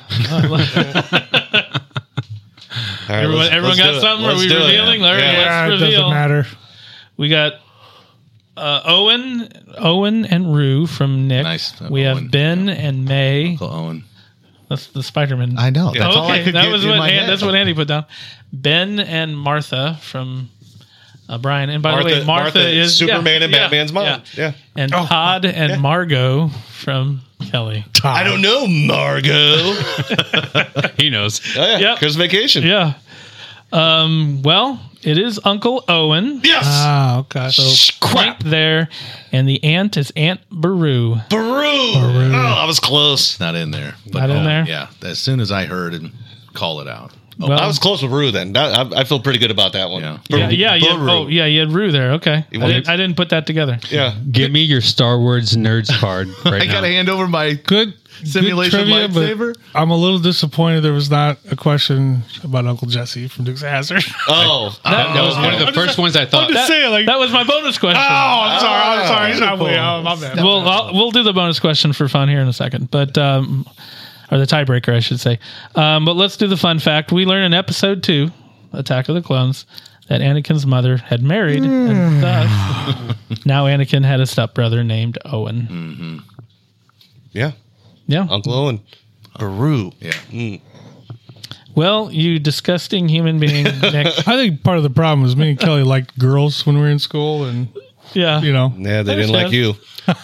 Speaker 6: All right,
Speaker 4: Everyone,
Speaker 6: let's-
Speaker 4: everyone
Speaker 6: let's
Speaker 4: got
Speaker 6: do it.
Speaker 4: something? Are
Speaker 6: Let's
Speaker 4: we
Speaker 6: do it.
Speaker 4: revealing? All right,
Speaker 6: Yeah.
Speaker 3: yeah, it
Speaker 4: let's
Speaker 3: doesn't
Speaker 4: reveal.
Speaker 3: matter.
Speaker 4: We got uh, Owen, Owen and Rue from Nick.
Speaker 2: Nice. Uh,
Speaker 4: We
Speaker 2: Owen.
Speaker 4: have Ben and May.
Speaker 2: Uncle Owen.
Speaker 4: That's the Spider-Man.
Speaker 2: I know. That's
Speaker 4: Oh,
Speaker 2: all I
Speaker 4: okay,
Speaker 2: could
Speaker 4: that
Speaker 2: get
Speaker 4: was
Speaker 2: in
Speaker 4: what
Speaker 2: my
Speaker 4: An-
Speaker 2: head.
Speaker 4: that's what Andy put down. Ben and Martha from uh, Brian. And by
Speaker 6: Martha,
Speaker 4: the way, Martha,
Speaker 6: Martha
Speaker 4: is
Speaker 6: Superman
Speaker 4: yeah,
Speaker 6: and
Speaker 4: yeah,
Speaker 6: Batman's mom.
Speaker 4: yeah.
Speaker 6: Yeah.
Speaker 4: And Todd and Margot from Kelly.
Speaker 6: I don't know, Margot.
Speaker 5: He knows.
Speaker 6: Oh, yeah.
Speaker 4: Yep.
Speaker 6: Christmas vacation.
Speaker 4: Yeah. Um. Well, it is Uncle Owen.
Speaker 6: Yes.
Speaker 3: Ah, okay.
Speaker 4: Right there, and the aunt is Aunt Baru.
Speaker 6: Baru. Oh, I was close.
Speaker 2: Not in there. But
Speaker 4: Not in
Speaker 2: oh,
Speaker 4: there?
Speaker 2: Yeah. As soon as I heard it, call it out. Oh,
Speaker 4: Well,
Speaker 6: I was close with Rue then. That, I, I feel pretty good about that one.
Speaker 2: Yeah.
Speaker 4: yeah, yeah, you had,
Speaker 2: Baru.
Speaker 4: oh, yeah, you had Rue there. Okay, I
Speaker 6: want-
Speaker 4: didn't, I didn't put that together.
Speaker 6: Yeah.
Speaker 5: Give me your Star Wars nerds card right
Speaker 2: I
Speaker 5: now.
Speaker 2: got to hand over my
Speaker 3: Good
Speaker 2: simulation
Speaker 3: good trivia, but
Speaker 2: lightsaber.
Speaker 3: I'm a little disappointed there was not a question about Uncle Jesse from Dukes of Hazzard.
Speaker 6: Oh.
Speaker 5: that, that was one of the first ones I thought.
Speaker 3: I'm just saying, like,
Speaker 4: That was my bonus question.
Speaker 3: oh, I'm sorry, I'm sorry, it's not way. Oh, my bad.
Speaker 4: We'll I'll, we'll do the bonus question for fun here in a second, but um, or the tiebreaker, I should say. Um, but let's do the fun fact. We learn in episode two, Attack of the Clones, that Anakin's mother had married, and thus now Anakin had a stepbrother named Owen.
Speaker 6: Yeah.
Speaker 4: Yeah.
Speaker 6: Uncle Owen. Baru.
Speaker 2: Yeah.
Speaker 4: Well, you disgusting human being, Nick.
Speaker 3: I think part of the problem was me and Kelly liked girls when we were in school, and
Speaker 4: Yeah.
Speaker 3: you know,
Speaker 6: Yeah, they didn't like you.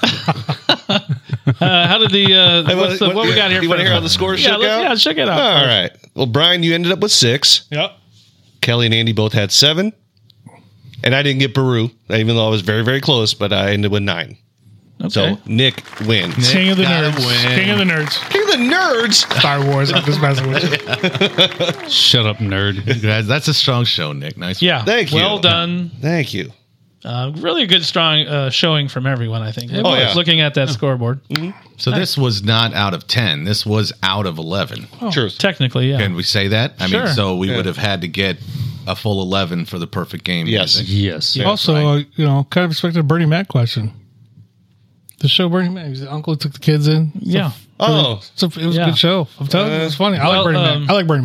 Speaker 4: Uh, how did the uh,
Speaker 6: Hey,
Speaker 4: what's the, what we got here?
Speaker 6: You want to
Speaker 4: first?
Speaker 6: hear how the scores
Speaker 4: Yeah,
Speaker 6: shook
Speaker 4: let's,
Speaker 6: out?
Speaker 4: yeah, check it out.
Speaker 6: All right. Well, Brian, you ended up with six.
Speaker 3: yep.
Speaker 6: Kelly and Andy both had seven. And I didn't get Baru, even though I was very, very close, but I ended with nine.
Speaker 4: Okay.
Speaker 6: So Nick wins.
Speaker 3: King of the
Speaker 2: gotta
Speaker 3: nerds.
Speaker 2: win.
Speaker 3: King of the nerds.
Speaker 6: King of the nerds.
Speaker 3: Star Wars. I'm just messing with you.
Speaker 5: Shut up, nerd.
Speaker 2: Guys, that's a strong show, Nick. Nice.
Speaker 4: yeah,
Speaker 6: Thank you.
Speaker 4: well done.
Speaker 6: Thank you.
Speaker 4: Uh, really a good, strong uh, showing from everyone, I think.
Speaker 6: Oh, yeah.
Speaker 4: Looking at that scoreboard.
Speaker 2: So this was not out of ten. This was out of eleven.
Speaker 6: Truth.
Speaker 4: Technically, yeah.
Speaker 2: Can we say that? I
Speaker 4: Sure.
Speaker 2: mean, so we
Speaker 6: Yeah.
Speaker 2: would have had to get a full eleven for the perfect game.
Speaker 6: Yes.
Speaker 2: music.
Speaker 5: Yes.
Speaker 3: Also, uh, you know, kind of expected a Bernie Mac question. The show Bernie Mac. He's the uncle who took the kids in.
Speaker 4: Yeah.
Speaker 6: Oh,
Speaker 3: So it was
Speaker 4: Yeah.
Speaker 3: a good show. I'm telling you, it was funny. I
Speaker 4: Well,
Speaker 3: like Bernie
Speaker 4: um,
Speaker 3: Mac. I like Bernie Mac.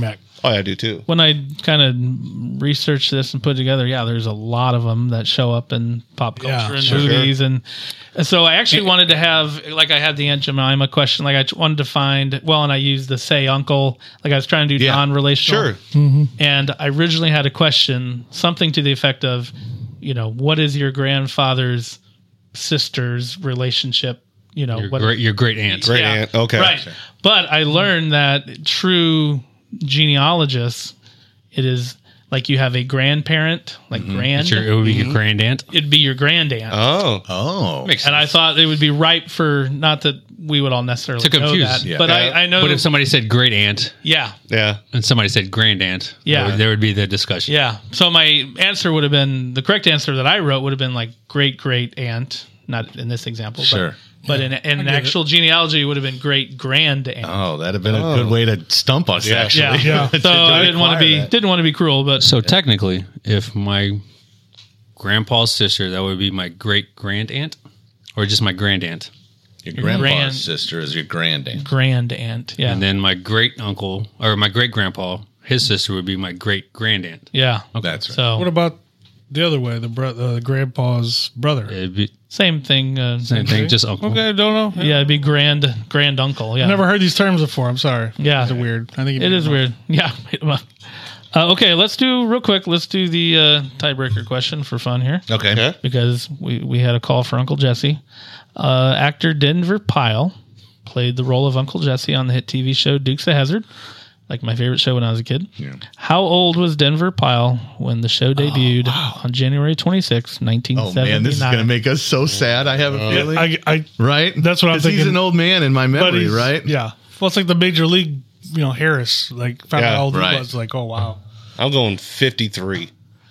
Speaker 6: Oh, I do too.
Speaker 4: when I kind of researched this and put it together, yeah, there's a lot of them that show up in pop culture
Speaker 3: Yeah,
Speaker 4: and
Speaker 3: sure.
Speaker 4: movies, and, and so I actually wanted to have, like, I had the Aunt Jemima question, like I wanted to find, well, and I used the say uncle, like I was trying to do
Speaker 2: Yeah,
Speaker 4: non-relational,
Speaker 6: Sure.
Speaker 4: and I originally had a question, something to the effect of, you know, what is your grandfather's sister's relationship? You know,
Speaker 5: Your
Speaker 4: what
Speaker 5: great, your great aunt.
Speaker 6: Great aunt. Okay.
Speaker 4: right? But I learned that true genealogists, it is like you have a grandparent, like grand,
Speaker 5: Sure, it would be your grand aunt.
Speaker 4: it'd be your grand aunt.
Speaker 6: Oh.
Speaker 2: Oh,
Speaker 5: Makes
Speaker 4: And I
Speaker 5: sense.
Speaker 4: thought it would be ripe for, not that we would all necessarily
Speaker 5: To
Speaker 4: know
Speaker 5: confuse,
Speaker 4: that,
Speaker 2: yeah.
Speaker 4: but
Speaker 6: Yeah.
Speaker 4: I, I know,
Speaker 5: But if somebody said great aunt
Speaker 4: yeah,
Speaker 6: Yeah.
Speaker 5: and somebody said grand aunt,
Speaker 4: Yeah.
Speaker 5: there would, there would be the discussion.
Speaker 4: yeah. So my answer would have been, the correct answer that I wrote would have been like great great aunt, not in this example,
Speaker 2: Sure.
Speaker 4: but, but in, in an actual genealogy, it would have been great grand aunt.
Speaker 2: oh, that'd have been a good way to stump us.
Speaker 6: Yeah.
Speaker 2: Actually,
Speaker 4: Yeah,
Speaker 2: To-
Speaker 4: so
Speaker 2: to
Speaker 4: I didn't want to
Speaker 2: require
Speaker 4: be
Speaker 2: that.
Speaker 4: didn't want to be cruel, but
Speaker 5: So technically, if my grandpa's sister, that would be my great grand aunt, or just my grand aunt,
Speaker 2: Your grandpa's
Speaker 4: grand-
Speaker 2: sister is your grand aunt.
Speaker 4: grand aunt, yeah,
Speaker 5: and then my great uncle or my great grandpa, his sister would be my great grand aunt.
Speaker 4: yeah.
Speaker 2: That's right.
Speaker 4: So
Speaker 3: What about the other way? The bro- uh, grandpa's brother.
Speaker 5: It'd be
Speaker 4: same thing. Uh,
Speaker 5: same thing, just uncle.
Speaker 3: Okay, don't know.
Speaker 4: Yeah, it'd be grand grand uncle. Yeah,
Speaker 3: I've never heard these terms before. I'm sorry.
Speaker 4: Yeah.
Speaker 3: They're weird. I think
Speaker 4: It is weird. Yeah. made 'em up. Uh, okay, let's do real quick. Let's do the uh, tiebreaker question for fun here,
Speaker 2: Okay.
Speaker 6: Yeah.
Speaker 4: because we we had a call for Uncle Jesse. Uh, actor Denver Pyle played the role of Uncle Jesse on the hit T V show Dukes of Hazzard, like my favorite show when I was a kid.
Speaker 2: Yeah.
Speaker 4: How old was Denver Pyle when the show debuted on January twenty-sixth, nineteen
Speaker 2: Oh
Speaker 4: seventy-nine?
Speaker 2: man, this is gonna make us so sad. I have a feeling.
Speaker 3: I, I,
Speaker 2: right?
Speaker 3: That's what I'm
Speaker 2: 'Cause He's
Speaker 3: thinking.
Speaker 2: an old man in my
Speaker 3: but
Speaker 2: memory,
Speaker 3: he's-
Speaker 2: right?
Speaker 3: Yeah. Well, it's like the major league, you know, Harris. Like, found
Speaker 6: Yeah,
Speaker 3: out how old
Speaker 2: right.
Speaker 3: he was. Like, oh, wow.
Speaker 6: I'm going fifty-three.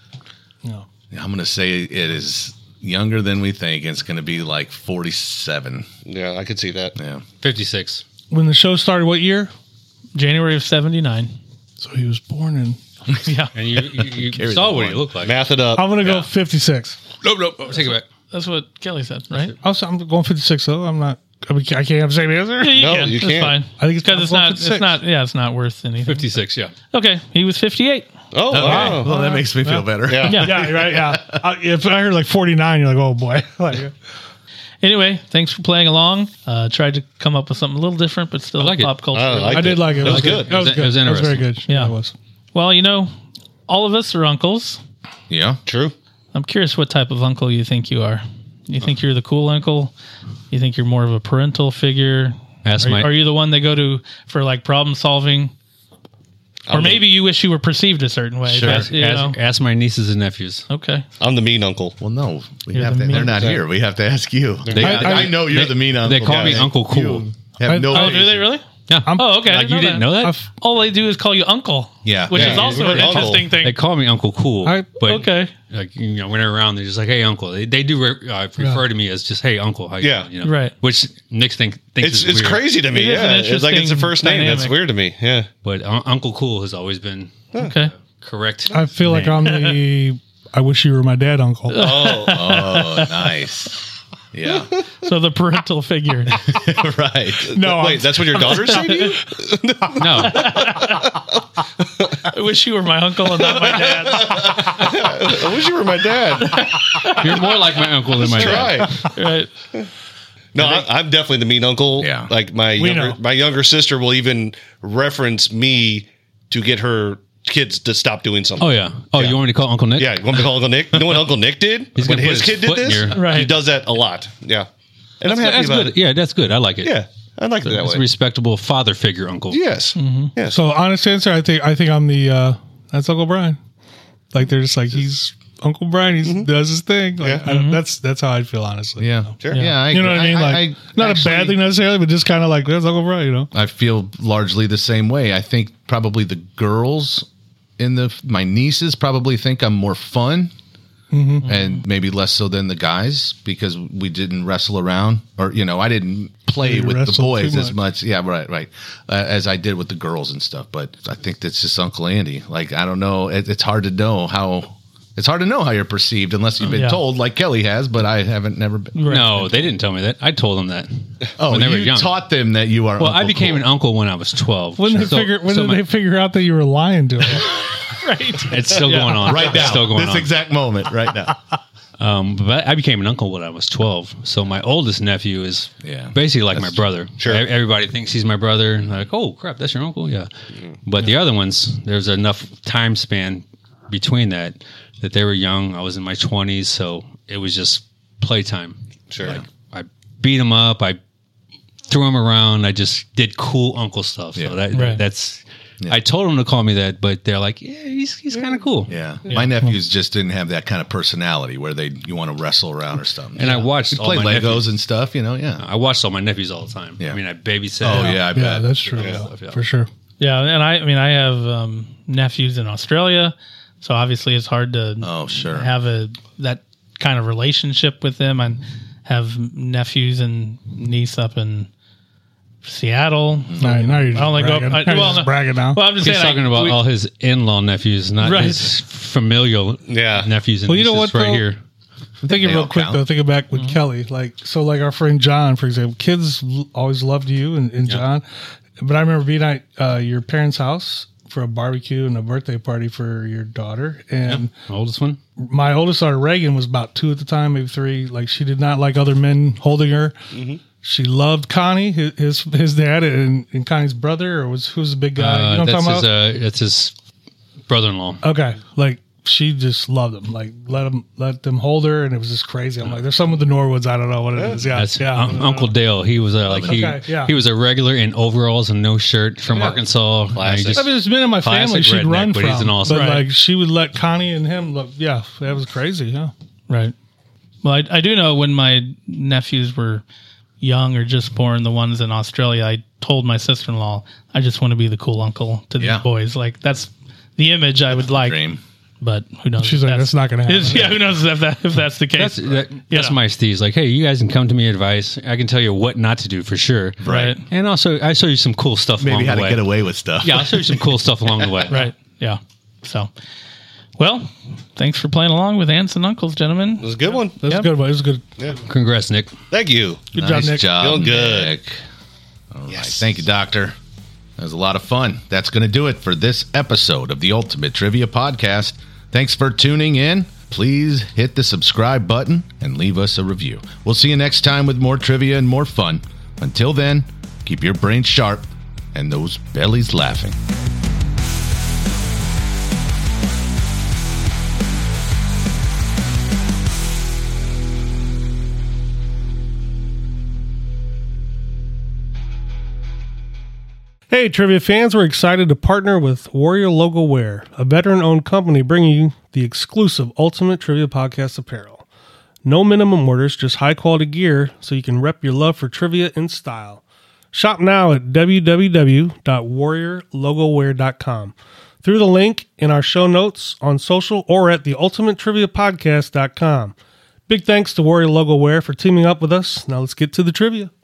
Speaker 3: You know.
Speaker 2: I'm gonna say it is younger than we think. It's gonna be like forty-seven.
Speaker 6: Yeah, I could see that.
Speaker 2: Yeah.
Speaker 5: fifty-six.
Speaker 3: When the show started, what year?
Speaker 4: January of seventy-nine.
Speaker 3: So he was born in.
Speaker 4: Yeah,
Speaker 5: And you, you, you
Speaker 2: Carry
Speaker 5: saw
Speaker 2: the
Speaker 5: what
Speaker 2: one.
Speaker 5: he looked like.
Speaker 6: Math it up.
Speaker 3: I'm going to go fifty-six.
Speaker 5: Nope, nope. Take it back.
Speaker 4: that's what Kelly said, right?
Speaker 3: Also, I'm going fifty-six, though. I'm not. I, mean, I can't have the same answer.
Speaker 4: Yeah, you
Speaker 6: No,
Speaker 4: can.
Speaker 6: you
Speaker 4: It's
Speaker 6: can't.
Speaker 4: fine.
Speaker 3: I think it's
Speaker 4: because it's
Speaker 3: I'm
Speaker 4: not.
Speaker 3: going
Speaker 4: It's
Speaker 3: fifty-six.
Speaker 4: not. Yeah, it's not worth anything.
Speaker 5: fifty-six, yeah.
Speaker 4: Okay, he was fifty-eight.
Speaker 6: Oh, wow.
Speaker 2: Well, that makes me feel better.
Speaker 6: Yeah.
Speaker 4: Yeah.
Speaker 3: Yeah, you're right. Yeah. I, if I heard like forty-nine, you're like, oh, boy. Like,
Speaker 4: Anyway, thanks for playing along. Uh, tried to come up with something a little different, but still
Speaker 5: I like it.
Speaker 4: pop culture.
Speaker 6: I like
Speaker 3: I did
Speaker 6: it.
Speaker 3: like it.
Speaker 6: It was good.
Speaker 3: That was
Speaker 5: It
Speaker 3: good.
Speaker 5: was
Speaker 3: That was very
Speaker 5: interesting.
Speaker 3: good.
Speaker 4: Yeah.
Speaker 3: It was.
Speaker 4: Well, you know, all of us are uncles.
Speaker 2: Yeah.
Speaker 6: True.
Speaker 4: I'm curious what type of uncle you think you are. You think you're the cool uncle? You think you're more of a parental figure?
Speaker 5: Ask
Speaker 4: Are,
Speaker 5: my
Speaker 4: are you the one they go to for like problem solving? Or
Speaker 6: I'm
Speaker 4: maybe you wish you were perceived a certain way.
Speaker 2: Sure.
Speaker 4: but,
Speaker 5: ask,
Speaker 4: you know.
Speaker 5: ask, ask my nieces and nephews.
Speaker 4: Okay.
Speaker 6: I'm the mean uncle.
Speaker 2: Well, no, we
Speaker 4: You're
Speaker 2: have
Speaker 4: the
Speaker 2: to, they're
Speaker 4: mean-
Speaker 2: not here. We have to ask you.
Speaker 5: They-
Speaker 2: I, I,
Speaker 3: I-
Speaker 2: know you're
Speaker 5: they-
Speaker 2: the mean uncle.
Speaker 5: they call me
Speaker 2: guy.
Speaker 5: Uncle Cool.
Speaker 2: You have no.
Speaker 4: Oh,
Speaker 2: reason.
Speaker 4: do they really?
Speaker 5: Yeah.
Speaker 4: Oh, okay. I
Speaker 5: Like
Speaker 4: didn't
Speaker 5: you didn't
Speaker 4: that.
Speaker 5: know that?
Speaker 3: I've-
Speaker 4: All they do is call you uncle.
Speaker 2: Yeah.
Speaker 4: Which
Speaker 6: Yeah,
Speaker 4: is also
Speaker 6: we're
Speaker 4: an
Speaker 6: uncle.
Speaker 4: interesting thing.
Speaker 5: They call me Uncle Cool.
Speaker 3: I-
Speaker 5: but
Speaker 4: okay.
Speaker 5: like you know, when they're around, they're just like, "Hey, Uncle." They, they do re- uh, refer to me as just "Hey, Uncle." How you
Speaker 6: Yeah.
Speaker 5: doing?" You know?
Speaker 4: Right.
Speaker 5: Which Nick think, thinks
Speaker 6: It's
Speaker 5: is
Speaker 6: it's
Speaker 5: weird.
Speaker 6: crazy to me.
Speaker 4: It is an
Speaker 6: Yeah. It's like it's the
Speaker 4: interesting
Speaker 6: first name. That's
Speaker 4: dynamic.
Speaker 6: weird to me. Yeah.
Speaker 5: But uh, Uncle Cool has always been
Speaker 4: Okay.
Speaker 5: correct.
Speaker 3: I feel like I'm the. I wish you were my dad, uncle.
Speaker 6: Oh.
Speaker 2: Oh, nice. Yeah.
Speaker 4: So the parental figure.
Speaker 2: Right.
Speaker 3: No,
Speaker 6: Wait, that's what your daughters say to you?
Speaker 5: No,
Speaker 4: I wish you were my uncle and not my dad.
Speaker 6: I wish you were my dad.
Speaker 5: you're more like my uncle than my dad.
Speaker 6: Try.
Speaker 4: Right.
Speaker 6: No, I, I'm definitely the mean uncle.
Speaker 2: Yeah.
Speaker 6: Like my
Speaker 3: We
Speaker 6: younger,
Speaker 3: know.
Speaker 6: my younger sister will even reference me to get her kids to stop doing something.
Speaker 5: Oh yeah. Oh,
Speaker 6: Yeah.
Speaker 5: you want me to call Uncle Nick?
Speaker 6: Yeah, you want me to call Uncle Nick? You know what Uncle Nick did
Speaker 5: He's
Speaker 6: when
Speaker 5: gonna
Speaker 6: his
Speaker 5: put his
Speaker 6: kid did
Speaker 5: foot in
Speaker 6: this?
Speaker 5: your-
Speaker 4: Right.
Speaker 6: He does that a lot. Yeah, and I'm happy
Speaker 5: That's
Speaker 6: about
Speaker 5: good.
Speaker 6: it.
Speaker 5: Yeah, that's good. I like it.
Speaker 6: Yeah, I like it that
Speaker 5: It's a
Speaker 6: way.
Speaker 5: respectable father figure, Uncle.
Speaker 6: Yes, yes.
Speaker 3: So honest answer, I think I think I'm the. uh That's Uncle Brian. Like they're just like he's Uncle Brian. He does his thing. Like,
Speaker 6: Yeah.
Speaker 3: I, that's that's how I feel honestly.
Speaker 2: Yeah.
Speaker 6: Sure.
Speaker 2: Yeah. I,
Speaker 3: You know what I mean? Like
Speaker 2: I,
Speaker 3: not
Speaker 2: actually-
Speaker 3: a bad thing necessarily, but just kind of like that's Uncle Brian. You know.
Speaker 2: I feel largely the same way. I think probably the girls in the my nieces probably think I'm more fun, and maybe less so than the guys because we didn't wrestle around, or you know, I didn't play
Speaker 3: You
Speaker 2: with the
Speaker 3: wrestled
Speaker 2: boys
Speaker 3: too
Speaker 2: as
Speaker 3: much.
Speaker 2: much. Yeah, right, right, uh, as I did with the girls and stuff. But I think that's just Uncle Andy. Like I don't know, it, it's hard to know how It's hard to know how you're perceived unless you've been
Speaker 4: Yeah.
Speaker 2: told, like Kelly has, but I haven't never been.
Speaker 4: Right.
Speaker 5: No, they didn't tell me that. I told them that.
Speaker 2: Oh,
Speaker 5: when they were
Speaker 2: you
Speaker 5: young.
Speaker 2: taught them that you are.
Speaker 5: Well, I
Speaker 2: Uncle
Speaker 5: became
Speaker 2: Cool.
Speaker 5: an uncle when I was twelve.
Speaker 3: When they
Speaker 5: So-
Speaker 3: figure, when
Speaker 5: so
Speaker 3: did
Speaker 5: my-
Speaker 3: they figure out that you were lying to them?
Speaker 4: Right.
Speaker 5: It's still going on
Speaker 2: right now.
Speaker 5: Still going
Speaker 2: this
Speaker 5: on.
Speaker 2: exact moment, right now.
Speaker 5: Um, but I became an uncle when I was twelve. So my oldest nephew is
Speaker 2: Yeah.
Speaker 5: basically like
Speaker 2: That's
Speaker 5: my brother.
Speaker 6: Sure.
Speaker 5: E- Everybody thinks he's my brother. Like, oh crap, that's your uncle, yeah. But the other ones, there's enough time span between that that they were young. I was in my twenties, so it was just playtime.
Speaker 6: Sure.
Speaker 5: Like I beat him up. I threw him around. I just did cool uncle stuff.
Speaker 2: Yeah.
Speaker 5: So that
Speaker 4: Right.
Speaker 5: that's.
Speaker 2: Yeah.
Speaker 5: I told them to call me that, but they're like, yeah, he's he's kind of cool.
Speaker 2: Yeah. My nephews just didn't have that kind of personality where they you want to wrestle around or something.
Speaker 5: And I watched all
Speaker 2: play
Speaker 5: my
Speaker 2: Legos
Speaker 5: nephews.
Speaker 2: and stuff, you know. Yeah.
Speaker 5: I watched all my nephews all the time.
Speaker 2: Yeah.
Speaker 5: I mean, I babysat.
Speaker 2: Oh yeah, I
Speaker 3: yeah,
Speaker 2: bet.
Speaker 3: that's true.
Speaker 5: Yeah.
Speaker 3: For sure.
Speaker 4: Yeah, and I, I mean, I have um, nephews in Australia, so obviously it's hard to
Speaker 2: Oh sure.
Speaker 4: have a that kind of relationship with them. I have nephews and niece up in Seattle.
Speaker 3: Now, now you're just
Speaker 4: I only go-
Speaker 3: bragging.
Speaker 4: I-
Speaker 3: Now you're
Speaker 4: well,
Speaker 3: just
Speaker 4: no.
Speaker 3: bragging now.
Speaker 4: Well, I'm just
Speaker 5: He's
Speaker 4: saying,
Speaker 5: talking
Speaker 4: like,
Speaker 5: about
Speaker 4: we-
Speaker 5: all his in-law nephews, not
Speaker 4: Right.
Speaker 5: his familial
Speaker 6: Yeah.
Speaker 5: nephews and
Speaker 3: Well, you
Speaker 5: nieces
Speaker 3: know what,
Speaker 5: right
Speaker 3: though?
Speaker 5: here.
Speaker 3: Thinking
Speaker 2: They
Speaker 3: real
Speaker 2: all
Speaker 3: quick
Speaker 2: count.
Speaker 3: though, thinking back with Kelly, like so, like our friend John, for example, kids l- always loved you and, and John, but I remember being at uh, your parents' house for a barbecue and a birthday party for your daughter, and
Speaker 5: Oldest one?
Speaker 3: my oldest daughter Reagan was about two at the time, maybe three. Like she did not like other men holding her. She loved Connie, his his, his dad, and, and Connie's brother, or was who's the big guy?
Speaker 5: Uh,
Speaker 3: you know what I'm
Speaker 5: that's,
Speaker 3: talking
Speaker 5: his,
Speaker 3: about?
Speaker 5: uh, that's his brother-in-law.
Speaker 3: Okay, like she just loved them. Like let them let them hold her, and it was just crazy. I'm like, there's some with the Norwoods. I don't know what it is. Yeah,
Speaker 5: That's
Speaker 3: yeah.
Speaker 5: Un- Uncle Dale. He was uh, like he
Speaker 3: Okay, yeah.
Speaker 5: he was a regular in overalls and no shirt from Arkansas. And he
Speaker 6: Classic.
Speaker 5: just-
Speaker 3: I mean, there's men in my
Speaker 5: Classic
Speaker 3: family she'd
Speaker 5: redneck,
Speaker 3: run
Speaker 5: but
Speaker 3: from,
Speaker 5: he's an awesome-
Speaker 3: but
Speaker 4: Right.
Speaker 3: like she would let Connie and him look. Yeah, that was crazy. Yeah,
Speaker 4: Right. Well, I, I do know when my nephews were young or just born, the ones in Australia, I told my sister-in-law, I just want to be the cool uncle to these
Speaker 2: Yeah.
Speaker 4: boys. Like that's the image I would like,
Speaker 2: Dream.
Speaker 4: but who knows?
Speaker 3: she's
Speaker 4: if
Speaker 3: like, that's not going to happen.
Speaker 4: is- yeah, who knows if that if that's the case?
Speaker 5: that's that, that's
Speaker 4: know.
Speaker 5: my Steve's. Like, hey, you guys can come to me advice. I can tell you what not to do for sure.
Speaker 4: Right.
Speaker 5: And also, I show you some cool stuff
Speaker 2: Maybe
Speaker 5: along
Speaker 2: how
Speaker 5: the
Speaker 2: to
Speaker 5: way.
Speaker 2: get away with stuff.
Speaker 5: Yeah, I'll show you some cool stuff along the way.
Speaker 4: Right. Yeah. So, well, thanks for playing along with Aunts and Uncles, gentlemen.
Speaker 6: It was a good one.
Speaker 3: That's
Speaker 4: Yep.
Speaker 3: a good one. It was good.
Speaker 5: Congrats, Nick.
Speaker 6: Thank you.
Speaker 3: Good
Speaker 2: Nice
Speaker 3: job, Nick.
Speaker 2: job,
Speaker 6: Feeling good.
Speaker 2: Nick. All right. Thank you, Doctor. That was a lot of fun. That's going to do it for this episode of the Ultimate Trivia Podcast. Thanks for tuning in. Please hit the subscribe button and leave us a review. We'll see you next time with more trivia and more fun. Until then, keep your brains sharp and those bellies laughing.
Speaker 3: Hey, trivia fans, we're excited to partner with Warrior Logo Wear, a veteran-owned company bringing you the exclusive Ultimate Trivia Podcast apparel. No minimum orders, just high-quality gear so you can rep your love for trivia in style. Shop now at w w w dot warrior logo wear dot com through the link in our show notes, on social, or at the ultimate trivia podcast dot com. Big thanks to Warrior Logo Wear for teaming up with us. Now let's get to the trivia.